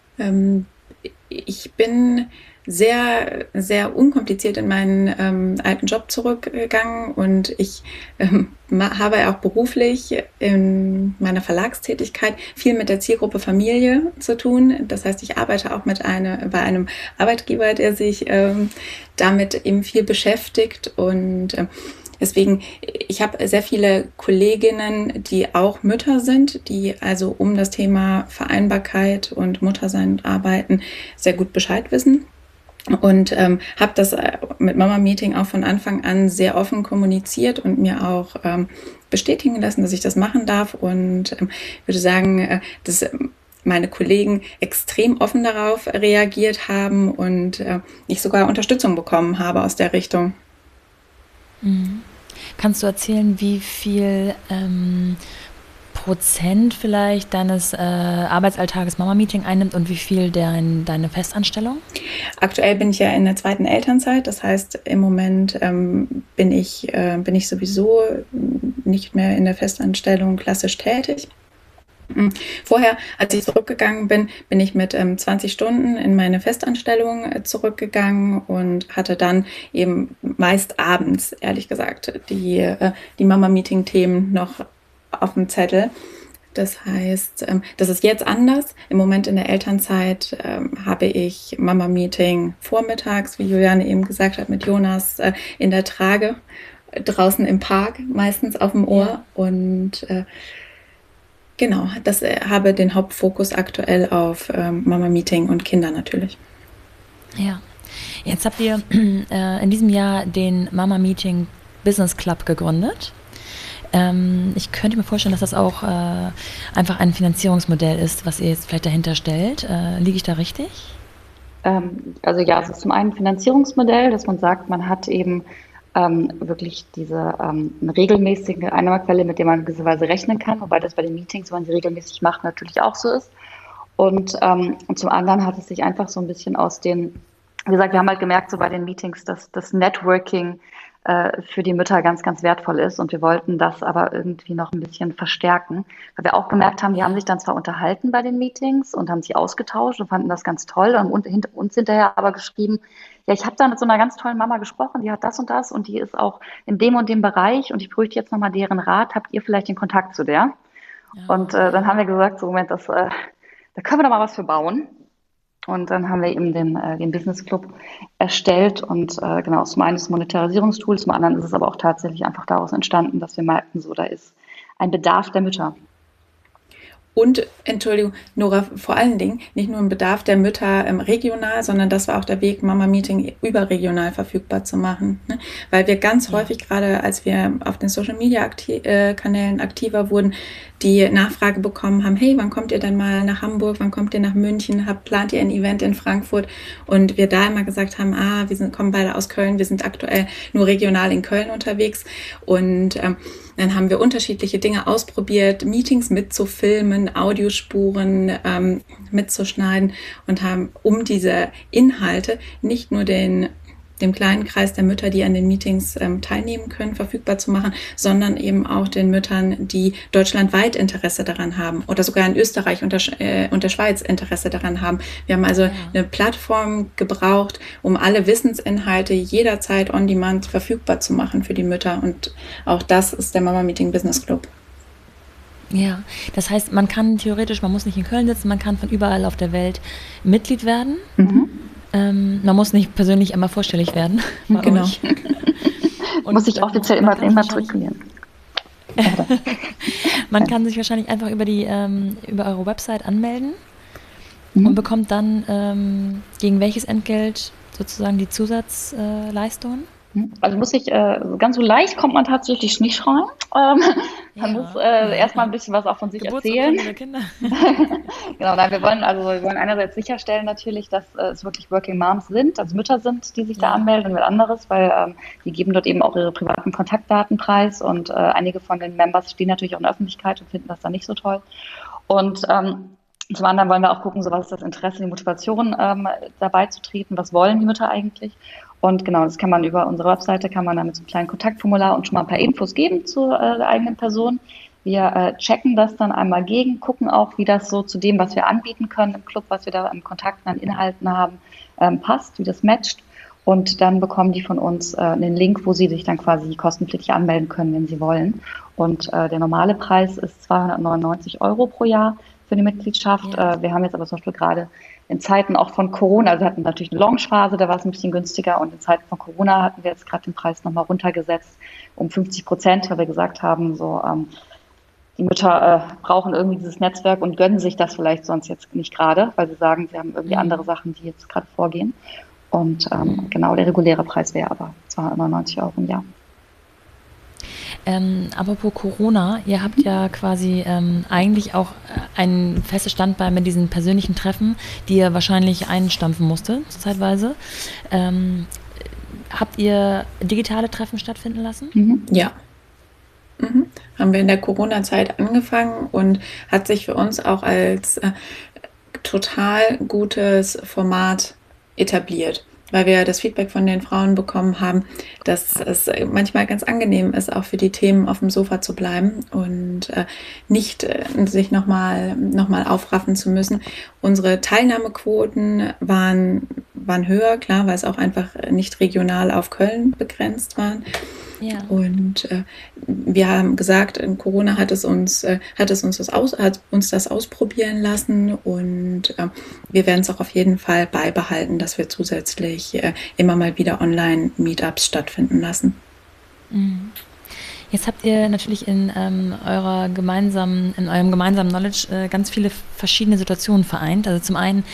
Ich bin sehr, sehr unkompliziert in meinen alten Job zurückgegangen und ich habe auch beruflich in meiner Verlagstätigkeit viel mit der Zielgruppe Familie zu tun. Das heißt, ich arbeite auch bei einem Arbeitgeber, der sich damit eben viel beschäftigt und deswegen, ich habe sehr viele Kolleginnen, die auch Mütter sind, die also um das Thema Vereinbarkeit und Muttersein und Arbeiten sehr gut Bescheid wissen. Und habe das mit Mama-Meeting auch von Anfang an sehr offen kommuniziert und mir auch bestätigen lassen, dass ich das machen darf. Und würde sagen, dass meine Kollegen extrem offen darauf reagiert haben und ich sogar Unterstützung bekommen habe aus der Richtung. Mhm. Kannst du erzählen, wie viel Prozent vielleicht deines Arbeitsalltages Mama-Meeting einnimmt und wie viel deine Festanstellung? Aktuell bin ich ja in der zweiten Elternzeit, das heißt im Moment bin ich sowieso nicht mehr in der Festanstellung klassisch tätig. Vorher, als ich zurückgegangen bin, bin ich mit 20 Stunden in meine Festanstellung zurückgegangen und hatte dann eben meist abends, ehrlich gesagt, die Mama-Meeting-Themen noch auf dem Zettel. Das heißt, das ist jetzt anders. Im Moment in der Elternzeit habe ich Mama-Meeting vormittags, wie Juliane eben gesagt hat, mit Jonas in der Trage, draußen im Park, meistens auf dem Ohr. Ja. Und genau, das habe den Hauptfokus aktuell auf Mama-Meeting und Kinder natürlich. Ja, jetzt habt ihr in diesem Jahr den Mama-Meeting Business Club gegründet. Ich könnte mir vorstellen, dass das auch einfach ein Finanzierungsmodell ist, was ihr jetzt vielleicht dahinter stellt. Liege ich da richtig? Also ja, es ist zum einen ein Finanzierungsmodell, dass man sagt, man hat eben wirklich diese eine regelmäßige Einnahmequelle, mit der man gewisserweise rechnen kann, wobei das bei den Meetings, wenn man sie regelmäßig macht, natürlich auch so ist. Und zum anderen hat es sich einfach so ein bisschen wie gesagt, wir haben halt gemerkt, so bei den Meetings, dass das Networking für die Mütter ganz, ganz wertvoll ist. Und wir wollten das aber irgendwie noch ein bisschen verstärken, weil wir auch gemerkt haben, die haben sich dann zwar unterhalten bei den Meetings und haben sich ausgetauscht und fanden das ganz toll und uns hinterher aber geschrieben, ja, ich habe da mit so einer ganz tollen Mama gesprochen, die hat das und die ist auch in dem und dem Bereich und ich bräuchte jetzt nochmal deren Rat. Habt ihr vielleicht den Kontakt zu der? Ja. Und dann haben wir gesagt, so Moment, da können wir doch mal was für bauen. Und dann haben wir eben den Business Club erstellt und genau, zum einen das Monetarisierungstool, zum anderen ist es aber auch tatsächlich einfach daraus entstanden, dass wir merkten, so da ist ein Bedarf der Mütter. Und, Entschuldigung, Nora, vor allen Dingen nicht nur ein Bedarf der Mütter regional, sondern das war auch der Weg, Mama-Meeting überregional verfügbar zu machen. Ne? Weil wir ganz häufig, gerade als wir auf den Social-Media-Kanälen aktiver wurden, die Nachfrage bekommen haben, hey, wann kommt ihr denn mal nach Hamburg, wann kommt ihr nach München, plant ihr ein Event in Frankfurt? Und wir da immer gesagt haben, kommen beide aus Köln, wir sind aktuell nur regional in Köln unterwegs. Und dann haben wir unterschiedliche Dinge ausprobiert, Meetings mitzufilmen, Audiospuren mitzuschneiden und haben, um diese Inhalte nicht nur dem kleinen Kreis der Mütter, die an den Meetings teilnehmen können, verfügbar zu machen, sondern eben auch den Müttern, die deutschlandweit Interesse daran haben oder sogar in Österreich und der Schweiz Interesse daran haben. Wir haben also eine Plattform gebraucht, um alle Wissensinhalte jederzeit on demand verfügbar zu machen für die Mütter. Und auch das ist der Mama-Meeting Business Club. Ja, das heißt, man muss nicht in Köln sitzen, man kann von überall auf der Welt Mitglied werden. Mhm. Man muss nicht persönlich einmal vorstellig werden. Genau. Und muss ich offiziell immer matrikulieren. Man kann sich wahrscheinlich einfach über eure Website anmelden und bekommt dann gegen welches Entgelt sozusagen die Zusatzleistungen? Also muss ich, ganz so leicht kommt man tatsächlich nicht rein. Man muss erstmal ein bisschen was auch von sich erzählen. Geburtsurkunde der Kinder. Genau, nein, wir wollen einerseits sicherstellen natürlich, dass es wirklich Working Moms sind, also Mütter sind, die sich da anmelden und was anderes, weil die geben dort eben auch ihre privaten Kontaktdaten preis und einige von den Members stehen natürlich auch in der Öffentlichkeit und finden das dann nicht so toll. Und zum anderen wollen wir auch gucken, so was ist das Interesse, die Motivation dabei zu treten, was wollen die Mütter eigentlich? Und genau, das kann man über unsere Webseite, kann man dann mit so einem kleinen Kontaktformular und schon mal ein paar Infos geben zur der eigenen Person. Wir checken das dann einmal gegen, gucken auch, wie das so zu dem, was wir anbieten können im Club, was wir da im Kontakten an Inhalten haben, passt, wie das matcht. Und dann bekommen die von uns einen Link, wo sie sich dann quasi kostenpflichtig anmelden können, wenn sie wollen. Und der normale Preis ist 299 € pro Jahr für die Mitgliedschaft. Ja. Wir haben jetzt aber zum Beispiel gerade in Zeiten auch von Corona, also wir hatten natürlich eine Launchphase, da war es ein bisschen günstiger, und in Zeiten von Corona hatten wir jetzt gerade den Preis nochmal runtergesetzt um 50%, weil wir gesagt haben, so die Mütter brauchen irgendwie dieses Netzwerk und gönnen sich das vielleicht sonst jetzt nicht gerade, weil sie sagen, sie haben irgendwie andere Sachen, die jetzt gerade vorgehen. Und genau, der reguläre Preis wäre aber 299 € im Jahr. Apropos Corona, ihr habt ja quasi eigentlich auch ein festes Standbein mit diesen persönlichen Treffen, die ihr wahrscheinlich einstampfen musstet, zeitweise. Habt ihr digitale Treffen stattfinden lassen? Ja. Haben wir in der Corona-Zeit angefangen und hat sich für uns auch als total gutes Format etabliert, weil wir das Feedback von den Frauen bekommen haben, dass es manchmal ganz angenehm ist, auch für die Themen auf dem Sofa zu bleiben und nicht sich nochmal aufraffen zu müssen. Unsere Teilnahmequoten waren höher, klar, weil es auch einfach nicht regional auf Köln begrenzt waren. Ja. Und wir haben gesagt, in Corona hat uns das ausprobieren lassen, und wir werden es auch auf jeden Fall beibehalten, dass wir zusätzlich immer mal wieder Online-Meetups stattfinden lassen. Jetzt habt ihr natürlich in eurem gemeinsamen Knowledge ganz viele verschiedene Situationen vereint. Also zum einen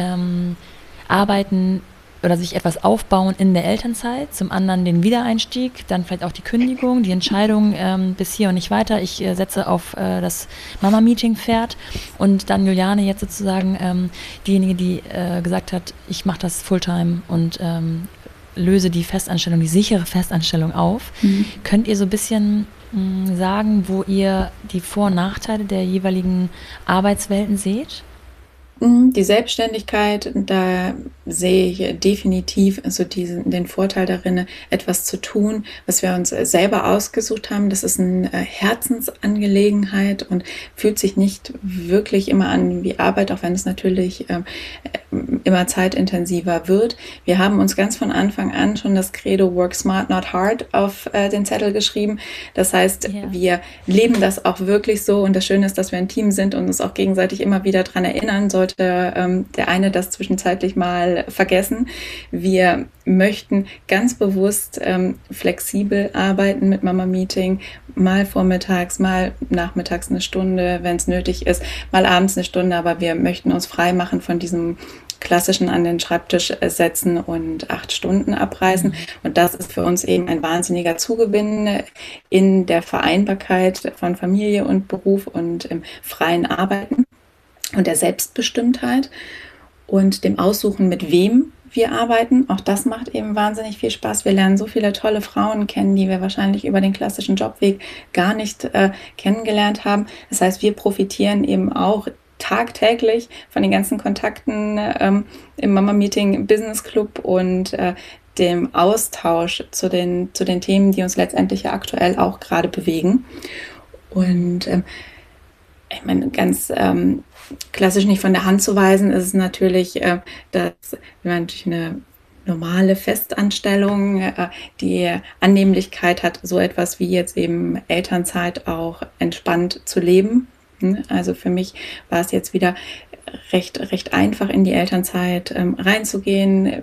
arbeiten oder sich etwas aufbauen in der Elternzeit, zum anderen den Wiedereinstieg, dann vielleicht auch die Kündigung, die Entscheidung bis hier und nicht weiter. Ich setze auf das Mama-Meeting-Pferd, und dann Juliane jetzt sozusagen diejenige, die gesagt hat, ich mache das Fulltime und löse die Festanstellung, die sichere Festanstellung auf. Könnt ihr so ein bisschen sagen, wo ihr die Vor- und Nachteile der jeweiligen Arbeitswelten seht? Die Selbstständigkeit, da sehe ich definitiv so den Vorteil darin, etwas zu tun, was wir uns selber ausgesucht haben. Das ist eine Herzensangelegenheit und fühlt sich nicht wirklich immer an wie Arbeit, auch wenn es natürlich immer zeitintensiver wird. Wir haben uns ganz von Anfang an schon das Credo Work Smart, Not Hard auf den Zettel geschrieben. Das heißt, wir leben das auch wirklich so, und das Schöne ist, dass wir ein Team sind und uns auch gegenseitig immer wieder daran erinnern, sollte der eine das zwischenzeitlich mal vergessen. Wir möchten ganz bewusst flexibel arbeiten mit Mama Meeting, mal vormittags, mal nachmittags eine Stunde, wenn es nötig ist, mal abends eine Stunde, aber wir möchten uns frei machen von diesem klassischen an den Schreibtisch setzen und 8 Stunden abreißen. Und das ist für uns eben ein wahnsinniger Zugewinn in der Vereinbarkeit von Familie und Beruf und im freien Arbeiten und der Selbstbestimmtheit und dem Aussuchen, mit wem wir arbeiten. Auch das macht eben wahnsinnig viel Spaß. Wir lernen so viele tolle Frauen kennen, die wir wahrscheinlich über den klassischen Jobweg gar nicht kennengelernt haben. Das heißt, wir profitieren eben auch tagtäglich von den ganzen Kontakten im Mama Meeting Business Club und dem Austausch zu den Themen, die uns letztendlich ja aktuell auch gerade bewegen. Und ich meine, ganz klassisch nicht von der Hand zu weisen ist es natürlich, dass wir natürlich eine normale Festanstellung, die Annehmlichkeit hat, so etwas wie jetzt eben Elternzeit auch entspannt zu leben. Also für mich war es jetzt wieder recht einfach, in die Elternzeit reinzugehen.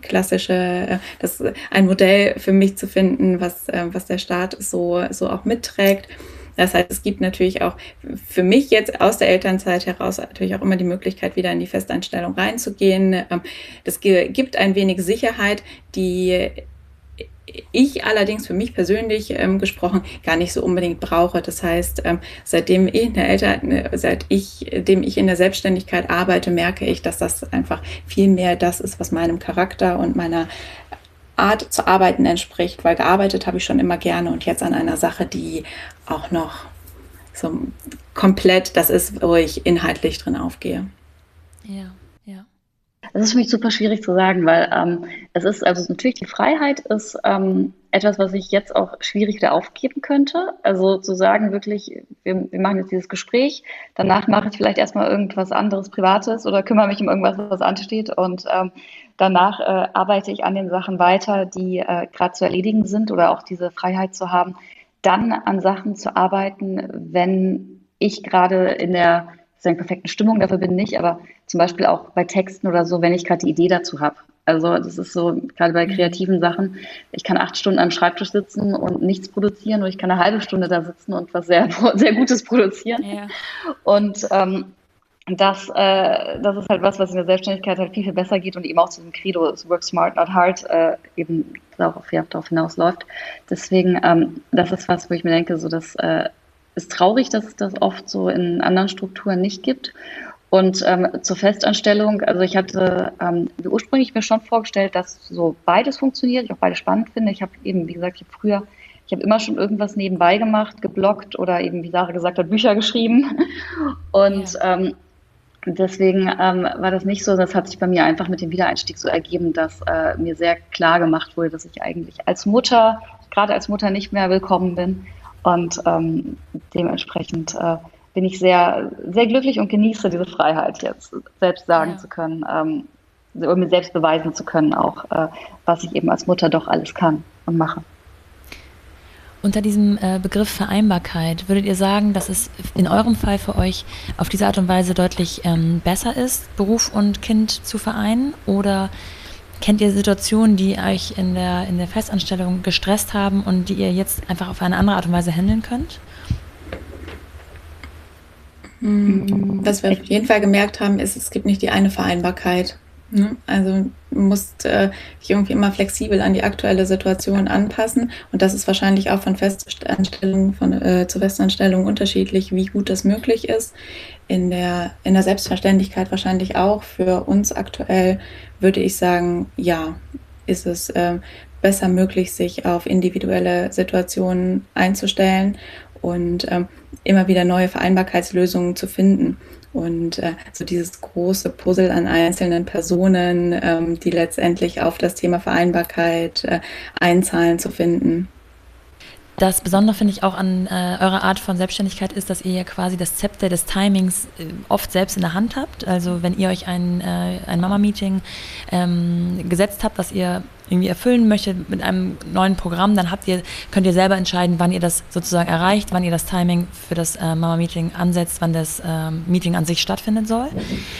Das ist ein Modell für mich zu finden, was der Staat so auch mitträgt. Das heißt, es gibt natürlich auch für mich jetzt aus der Elternzeit heraus natürlich auch immer die Möglichkeit, wieder in die Festanstellung reinzugehen. Das gibt ein wenig Sicherheit, die ich allerdings für mich persönlich gesprochen gar nicht so unbedingt brauche. Das heißt, seitdem ich in der Selbstständigkeit arbeite, merke ich, dass das einfach viel mehr das ist, was meinem Charakter und meiner Art zu arbeiten entspricht, weil gearbeitet habe ich schon immer gerne und jetzt an einer Sache, die auch noch so komplett das ist, wo ich inhaltlich drin aufgehe. Ja, ja. Das ist für mich super schwierig zu sagen, weil es ist, also natürlich die Freiheit ist etwas, was ich jetzt auch schwierig wieder aufgeben könnte. Also zu sagen wirklich, wir machen jetzt dieses Gespräch, danach mache ich vielleicht erstmal irgendwas anderes Privates oder kümmere mich um irgendwas, was ansteht und danach arbeite ich an den Sachen weiter, die gerade zu erledigen sind oder auch diese Freiheit zu haben, dann an Sachen zu arbeiten, wenn ich gerade in der perfekten Stimmung dafür bin nicht, aber zum Beispiel auch bei Texten oder so, wenn ich gerade die Idee dazu habe. Also das ist so, gerade bei kreativen Sachen, ich kann 8 Stunden am Schreibtisch sitzen und nichts produzieren oder ich kann eine halbe Stunde da sitzen und was sehr, sehr Gutes produzieren. Ja. Und das ist halt was in der Selbstständigkeit halt viel, viel besser geht und eben auch zu dem Credo, work smart, not hard, eben darauf hinausläuft. Deswegen, das ist was, wo ich mir denke, so dass ist traurig, dass es das oft so in anderen Strukturen nicht gibt. Und zur Festanstellung, also ich hatte ursprünglich mir schon vorgestellt, dass so beides funktioniert, ich auch beide spannend finde. Ich habe eben, wie gesagt, ich habe immer schon irgendwas nebenbei gemacht, gebloggt oder eben, wie Sarah gesagt hat, Bücher geschrieben. Und deswegen war das nicht so, das hat sich bei mir einfach mit dem Wiedereinstieg so ergeben, dass mir sehr klar gemacht wurde, dass ich eigentlich gerade als Mutter nicht mehr willkommen bin. Und dementsprechend bin ich sehr, sehr glücklich und genieße diese Freiheit jetzt, selbst sagen zu können, mir selbst beweisen zu können, auch was ich eben als Mutter doch alles kann und mache. Unter diesem Begriff Vereinbarkeit, würdet ihr sagen, dass es in eurem Fall für euch auf diese Art und Weise deutlich besser ist, Beruf und Kind zu vereinen? Oder kennt ihr Situationen, die euch in der Festanstellung gestresst haben und die ihr jetzt einfach auf eine andere Art und Weise handeln könnt? Was wir auf jeden Fall gemerkt haben, ist, es gibt nicht die eine Vereinbarkeit. Ne? Also du musst dich irgendwie immer flexibel an die aktuelle Situation anpassen und das ist wahrscheinlich auch von Festanstellung zu Festanstellung unterschiedlich, wie gut das möglich ist. In der Selbstverständlichkeit wahrscheinlich auch. Für uns aktuell würde ich sagen, ja, ist es besser möglich, sich auf individuelle Situationen einzustellen und immer wieder neue Vereinbarkeitslösungen zu finden. Und so dieses große Puzzle an einzelnen Personen, die letztendlich auf das Thema Vereinbarkeit einzahlen, zu finden. Das Besondere finde ich auch an eurer Art von Selbstständigkeit ist, dass ihr ja quasi das Zepter des Timings oft selbst in der Hand habt. Also wenn ihr euch ein Mama-Meeting gesetzt habt, was ihr irgendwie erfüllen möchtet mit einem neuen Programm, dann könnt ihr selber entscheiden, wann ihr das sozusagen erreicht, wann ihr das Timing für das Mama-Meeting ansetzt, wann das Meeting an sich stattfinden soll.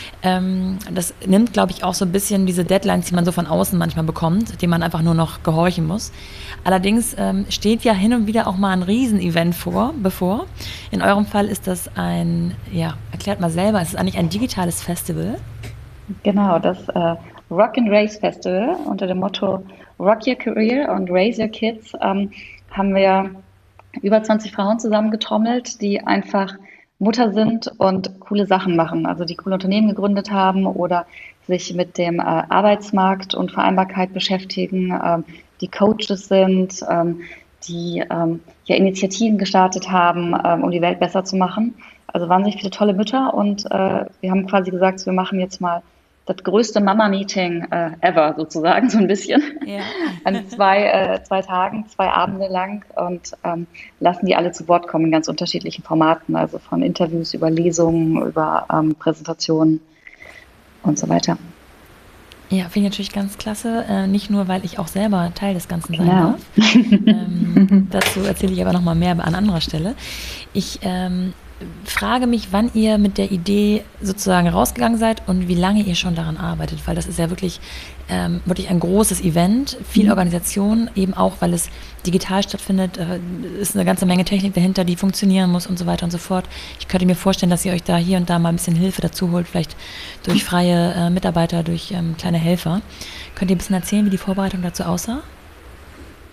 Das nimmt, glaube ich, auch so ein bisschen diese Deadlines, die man so von außen manchmal bekommt, denen man einfach nur noch gehorchen muss. Allerdings steht ja hin und wieder auch mal ein Riesenevent bevor. In eurem Fall ist das erklärt mal selber, es ist eigentlich ein digitales Festival. Genau, das Rock and Race Festival unter dem Motto Rock Your Career and Raise Your Kids haben wir über 20 Frauen zusammengetrommelt, die einfach Mutter sind und coole Sachen machen, also die coole Unternehmen gegründet haben oder sich mit dem Arbeitsmarkt und Vereinbarkeit beschäftigen, die Coaches sind, die Initiativen gestartet haben, um die Welt besser zu machen. Also wahnsinnig viele tolle Mütter und wir haben quasi gesagt, wir machen jetzt mal das größte Mama-Meeting ever sozusagen, so ein bisschen. Ja. An 2 Tagen, 2 Abende lang und lassen die alle zu Wort kommen in ganz unterschiedlichen Formaten, also von Interviews über Lesungen, über Präsentationen und so weiter. Ja, finde ich natürlich ganz klasse. Nicht nur, weil ich auch selber Teil des Ganzen sein darf. Dazu erzähle ich aber nochmal mehr an anderer Stelle. Ich frage mich, wann ihr mit der Idee sozusagen rausgegangen seid und wie lange ihr schon daran arbeitet, weil das ist ja wirklich ein großes Event, viel Organisation, eben auch, weil es digital stattfindet, ist eine ganze Menge Technik dahinter, die funktionieren muss und so weiter und so fort. Ich könnte mir vorstellen, dass ihr euch da hier und da mal ein bisschen Hilfe dazu holt, vielleicht durch freie Mitarbeiter, durch kleine Helfer. Könnt ihr ein bisschen erzählen, wie die Vorbereitung dazu aussah?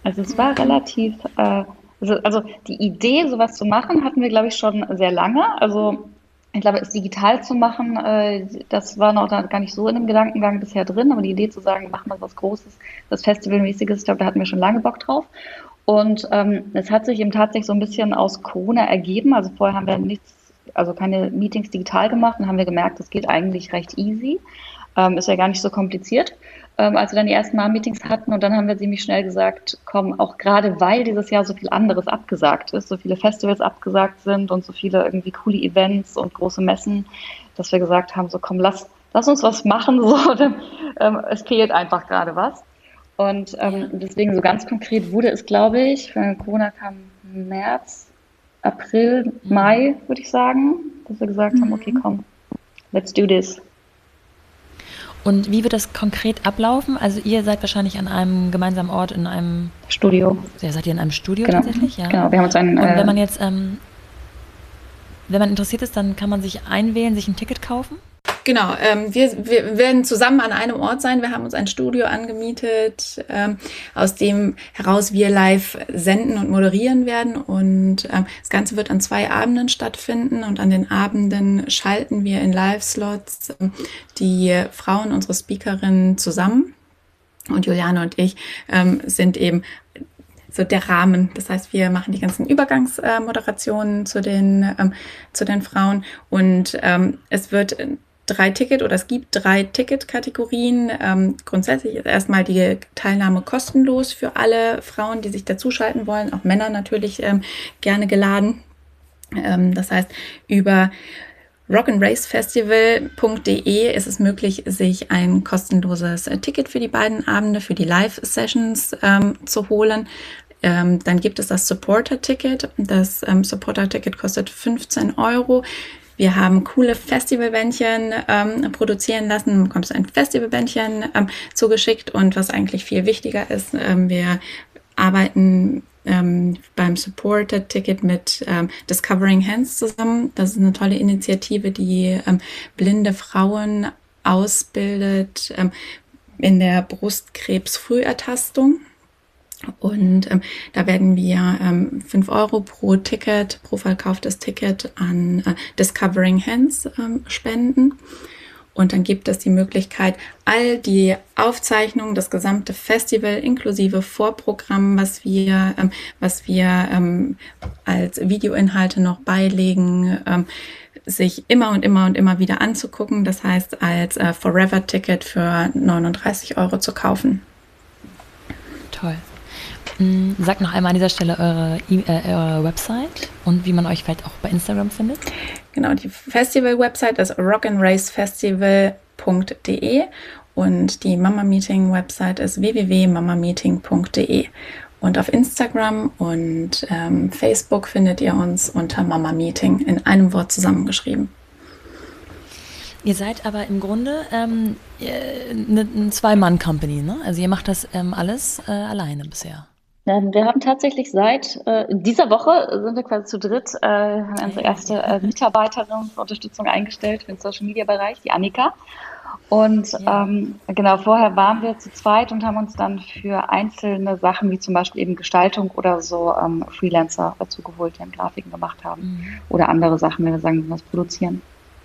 Also es war relativ, also die Idee, sowas zu machen, hatten wir, glaube ich, schon sehr lange. Also ich glaube, es digital zu machen, das war noch gar nicht so in dem Gedankengang bisher drin, aber die Idee zu sagen, machen wir was Großes, was Festivalmäßiges, ich glaube, da hatten wir schon lange Bock drauf. Und es hat sich eben tatsächlich so ein bisschen aus Corona ergeben. Also vorher haben wir nichts, also keine Meetings digital gemacht und haben wir gemerkt, das geht eigentlich recht easy. Ist ja gar nicht so kompliziert. Als wir dann die ersten Mal-Meetings hatten und dann haben wir ziemlich schnell gesagt, komm, auch gerade weil dieses Jahr so viel anderes abgesagt ist, so viele Festivals abgesagt sind und so viele irgendwie coole Events und große Messen, dass wir gesagt haben, so komm, lass uns was machen, so, denn, es fehlt einfach gerade was. Und deswegen so ganz konkret wurde es, glaube ich, Corona kam März, April, Mai, würde ich sagen, dass wir gesagt haben, okay, komm, let's do this. Und wie wird das konkret ablaufen? Also ihr seid wahrscheinlich an einem gemeinsamen Ort in einem Studio. Ja, seid ihr in einem Studio Genau. tatsächlich? Ja. Genau, wir haben uns Und wenn man jetzt, wenn man interessiert ist, dann kann man sich einwählen, sich ein Ticket kaufen? Genau, wir werden zusammen an einem Ort sein. Wir haben uns ein Studio angemietet, aus dem heraus wir live senden und moderieren werden. Und das Ganze wird an 2 Abenden stattfinden. Und an den Abenden schalten wir in Live-Slots die Frauen, unsere Speakerinnen zusammen. Und Juliane und ich sind eben so der Rahmen. Das heißt, wir machen die ganzen Übergangsmoderationen zu den Frauen. Und es gibt 3 Ticketkategorien. Grundsätzlich ist erstmal die Teilnahme kostenlos für alle Frauen, die sich dazuschalten wollen, auch Männer natürlich gerne geladen. Das heißt, über rock'n'racefestival.de ist es möglich, sich ein kostenloses Ticket für die beiden Abende, für die Live-Sessions zu holen. Dann gibt es das Supporter-Ticket. Das Supporter-Ticket kostet 15 €. Wir haben coole Festivalbändchen produzieren lassen. Du bekommst ein Festivalbändchen zugeschickt. Und was eigentlich viel wichtiger ist, wir arbeiten beim Supporter-Ticket mit Discovering Hands zusammen. Das ist eine tolle Initiative, die blinde Frauen ausbildet in der Brustkrebsfrühertastung. Und da werden wir 5 € pro Ticket, pro verkauftes Ticket an Discovering Hands spenden. Und dann gibt es die Möglichkeit, all die Aufzeichnungen, das gesamte Festival inklusive Vorprogramm, was wir als Videoinhalte noch beilegen, sich immer und immer und immer wieder anzugucken. Das heißt, als Forever-Ticket für 39 € zu kaufen. Toll. Sagt noch einmal an dieser Stelle eure Website und wie man euch vielleicht auch bei Instagram findet. Genau, die Festival-Website ist rock'n'racefestival.de und die Mama-Meeting-Website ist www.mamameeting.de. Und auf Instagram und Facebook findet ihr uns unter Mama Meeting in einem Wort zusammengeschrieben. Ihr seid aber im Grunde eine 2-Mann-Company, ne? Also ihr macht das alles alleine bisher. Wir haben tatsächlich seit dieser Woche sind wir quasi zu dritt, haben unsere erste Mitarbeiterin für Unterstützung eingestellt für den Social-Media-Bereich, die Annika. Und genau, vorher waren wir zu zweit und haben uns dann für einzelne Sachen, wie zum Beispiel eben Gestaltung oder so, Freelancer dazu geholt, die dann Grafiken gemacht haben oder andere Sachen, wenn wir sagen, was produzieren.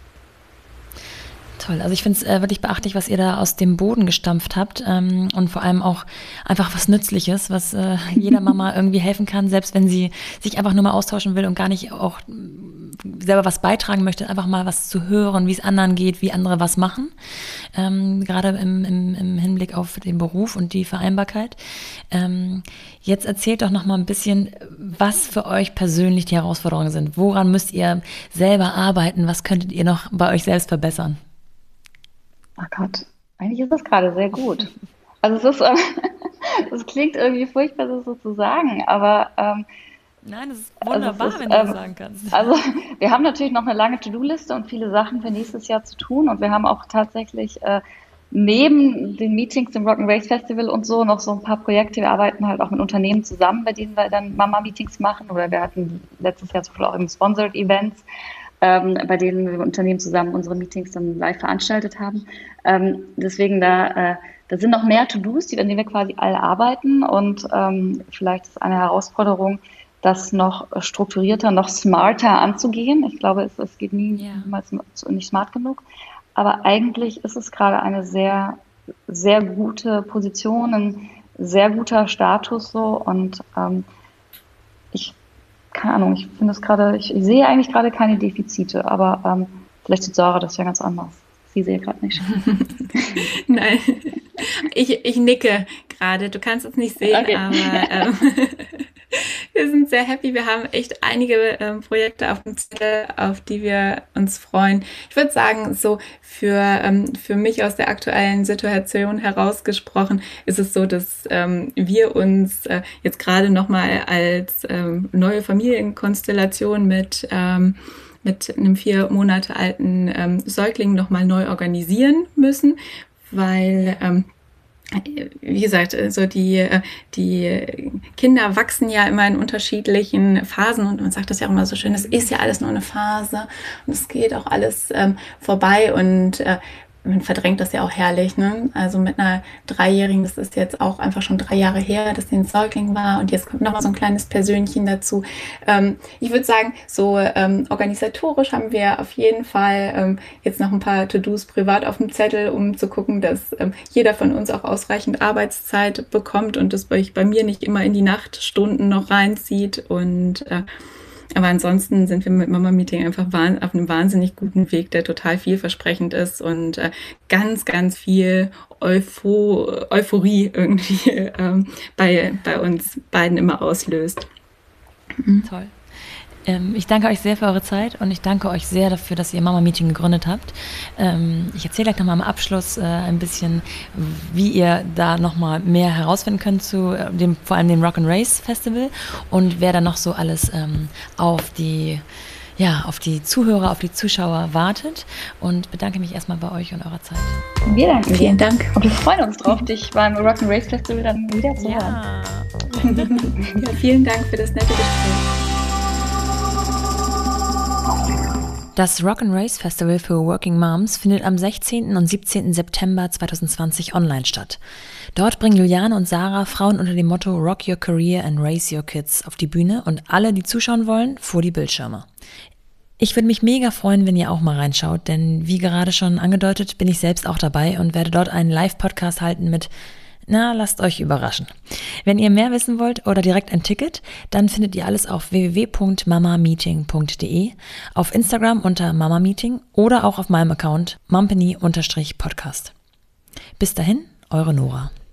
Toll. Also ich finde es wirklich beachtlich, was ihr da aus dem Boden gestampft habt und vor allem auch einfach was Nützliches, was jeder Mama irgendwie helfen kann, selbst wenn sie sich einfach nur mal austauschen will und gar nicht auch selber was beitragen möchte, einfach mal was zu hören, wie es anderen geht, wie andere was machen, gerade im Hinblick auf den Beruf und die Vereinbarkeit. Jetzt erzählt doch noch mal ein bisschen, was für euch persönlich die Herausforderungen sind. Woran müsst ihr selber arbeiten? Was könntet ihr noch bei euch selbst verbessern? Ach Gott, eigentlich ist das gerade sehr gut. Also es ist, das klingt irgendwie furchtbar, das so zu sagen, aber nein, das ist wunderbar, wenn du das sagen kannst. Also wir haben natürlich noch eine lange To-Do-Liste und viele Sachen für nächstes Jahr zu tun und wir haben auch tatsächlich neben den Meetings im Rock'n'Race Festival und so noch so ein paar Projekte. Wir arbeiten halt auch mit Unternehmen zusammen, bei denen wir dann Mama-Meetings machen oder wir hatten letztes Jahr zum Beispiel auch eben Sponsored Events, bei denen wir mit Unternehmen zusammen unsere Meetings dann live veranstaltet haben. Deswegen da da sind noch mehr To-Dos, an denen wir quasi alle arbeiten und vielleicht ist eine Herausforderung, das noch strukturierter, noch smarter anzugehen. Ich glaube, es geht niemals nicht smart genug. Aber eigentlich ist es gerade eine sehr, sehr gute Position, ein sehr guter Status so. Und keine Ahnung, ich finde es gerade, ich sehe eigentlich gerade keine Defizite, aber vielleicht sieht Sarah das ja ganz anders. Sie sehe gerade nicht. Nein, ich nicke gerade. Du kannst es nicht sehen, okay. Aber wir sind sehr happy. Wir haben echt einige Projekte auf dem Zettel, auf die wir uns freuen. Ich würde sagen, so für mich aus der aktuellen Situation herausgesprochen, ist es so, dass wir uns jetzt gerade nochmal als neue Familienkonstellation mit einem 4 Monate alten Säugling nochmal neu organisieren müssen, weil wie gesagt, so die Kinder wachsen ja immer in unterschiedlichen Phasen und man sagt das ja auch immer so schön, es ist ja alles nur eine Phase und es geht auch alles vorbei und man verdrängt das ja auch herrlich, ne? Also mit einer 3-Jährigen, das ist jetzt auch einfach schon 3 Jahre her, dass sie ein Säugling war und jetzt kommt noch mal so ein kleines Persönchen dazu. Ich würde sagen, so organisatorisch haben wir auf jeden Fall jetzt noch ein paar To-Dos privat auf dem Zettel, um zu gucken, dass jeder von uns auch ausreichend Arbeitszeit bekommt und das bei mir nicht immer in die Nachtstunden noch reinzieht und aber ansonsten sind wir mit Mama Meeting einfach auf einem wahnsinnig guten Weg, der total vielversprechend ist und ganz, ganz viel Euphorie irgendwie bei uns beiden immer auslöst. Toll. Ich danke euch sehr für eure Zeit und ich danke euch sehr dafür, dass ihr Mama Meeting gegründet habt. Ich erzähle gleich nochmal am Abschluss ein bisschen, wie ihr da nochmal mehr herausfinden könnt zu vor allem dem Rock and Race Festival und wer da noch so alles auf die Zuhörer, auf die Zuschauer wartet und bedanke mich erstmal bei euch und eurer Zeit. Wir danken dir. Vielen Dank. Und wir freuen uns drauf, dich beim Rock and Race Festival dann wieder zu hören. Ja, vielen Dank für das nette Gespräch. Das Rock and Race Festival für Working Moms findet am 16. und 17. September 2020 online statt. Dort bringen Juliane und Sarah Frauen unter dem Motto Rock Your Career and Raise Your Kids auf die Bühne und alle, die zuschauen wollen, vor die Bildschirme. Ich würde mich mega freuen, wenn ihr auch mal reinschaut, denn wie gerade schon angedeutet, bin ich selbst auch dabei und werde dort einen Live-Podcast halten mit lasst euch überraschen. Wenn ihr mehr wissen wollt oder direkt ein Ticket, dann findet ihr alles auf www.mamameeting.de, auf Instagram unter mamameeting oder auch auf meinem Account mumpany_podcast. Bis dahin, eure Nora.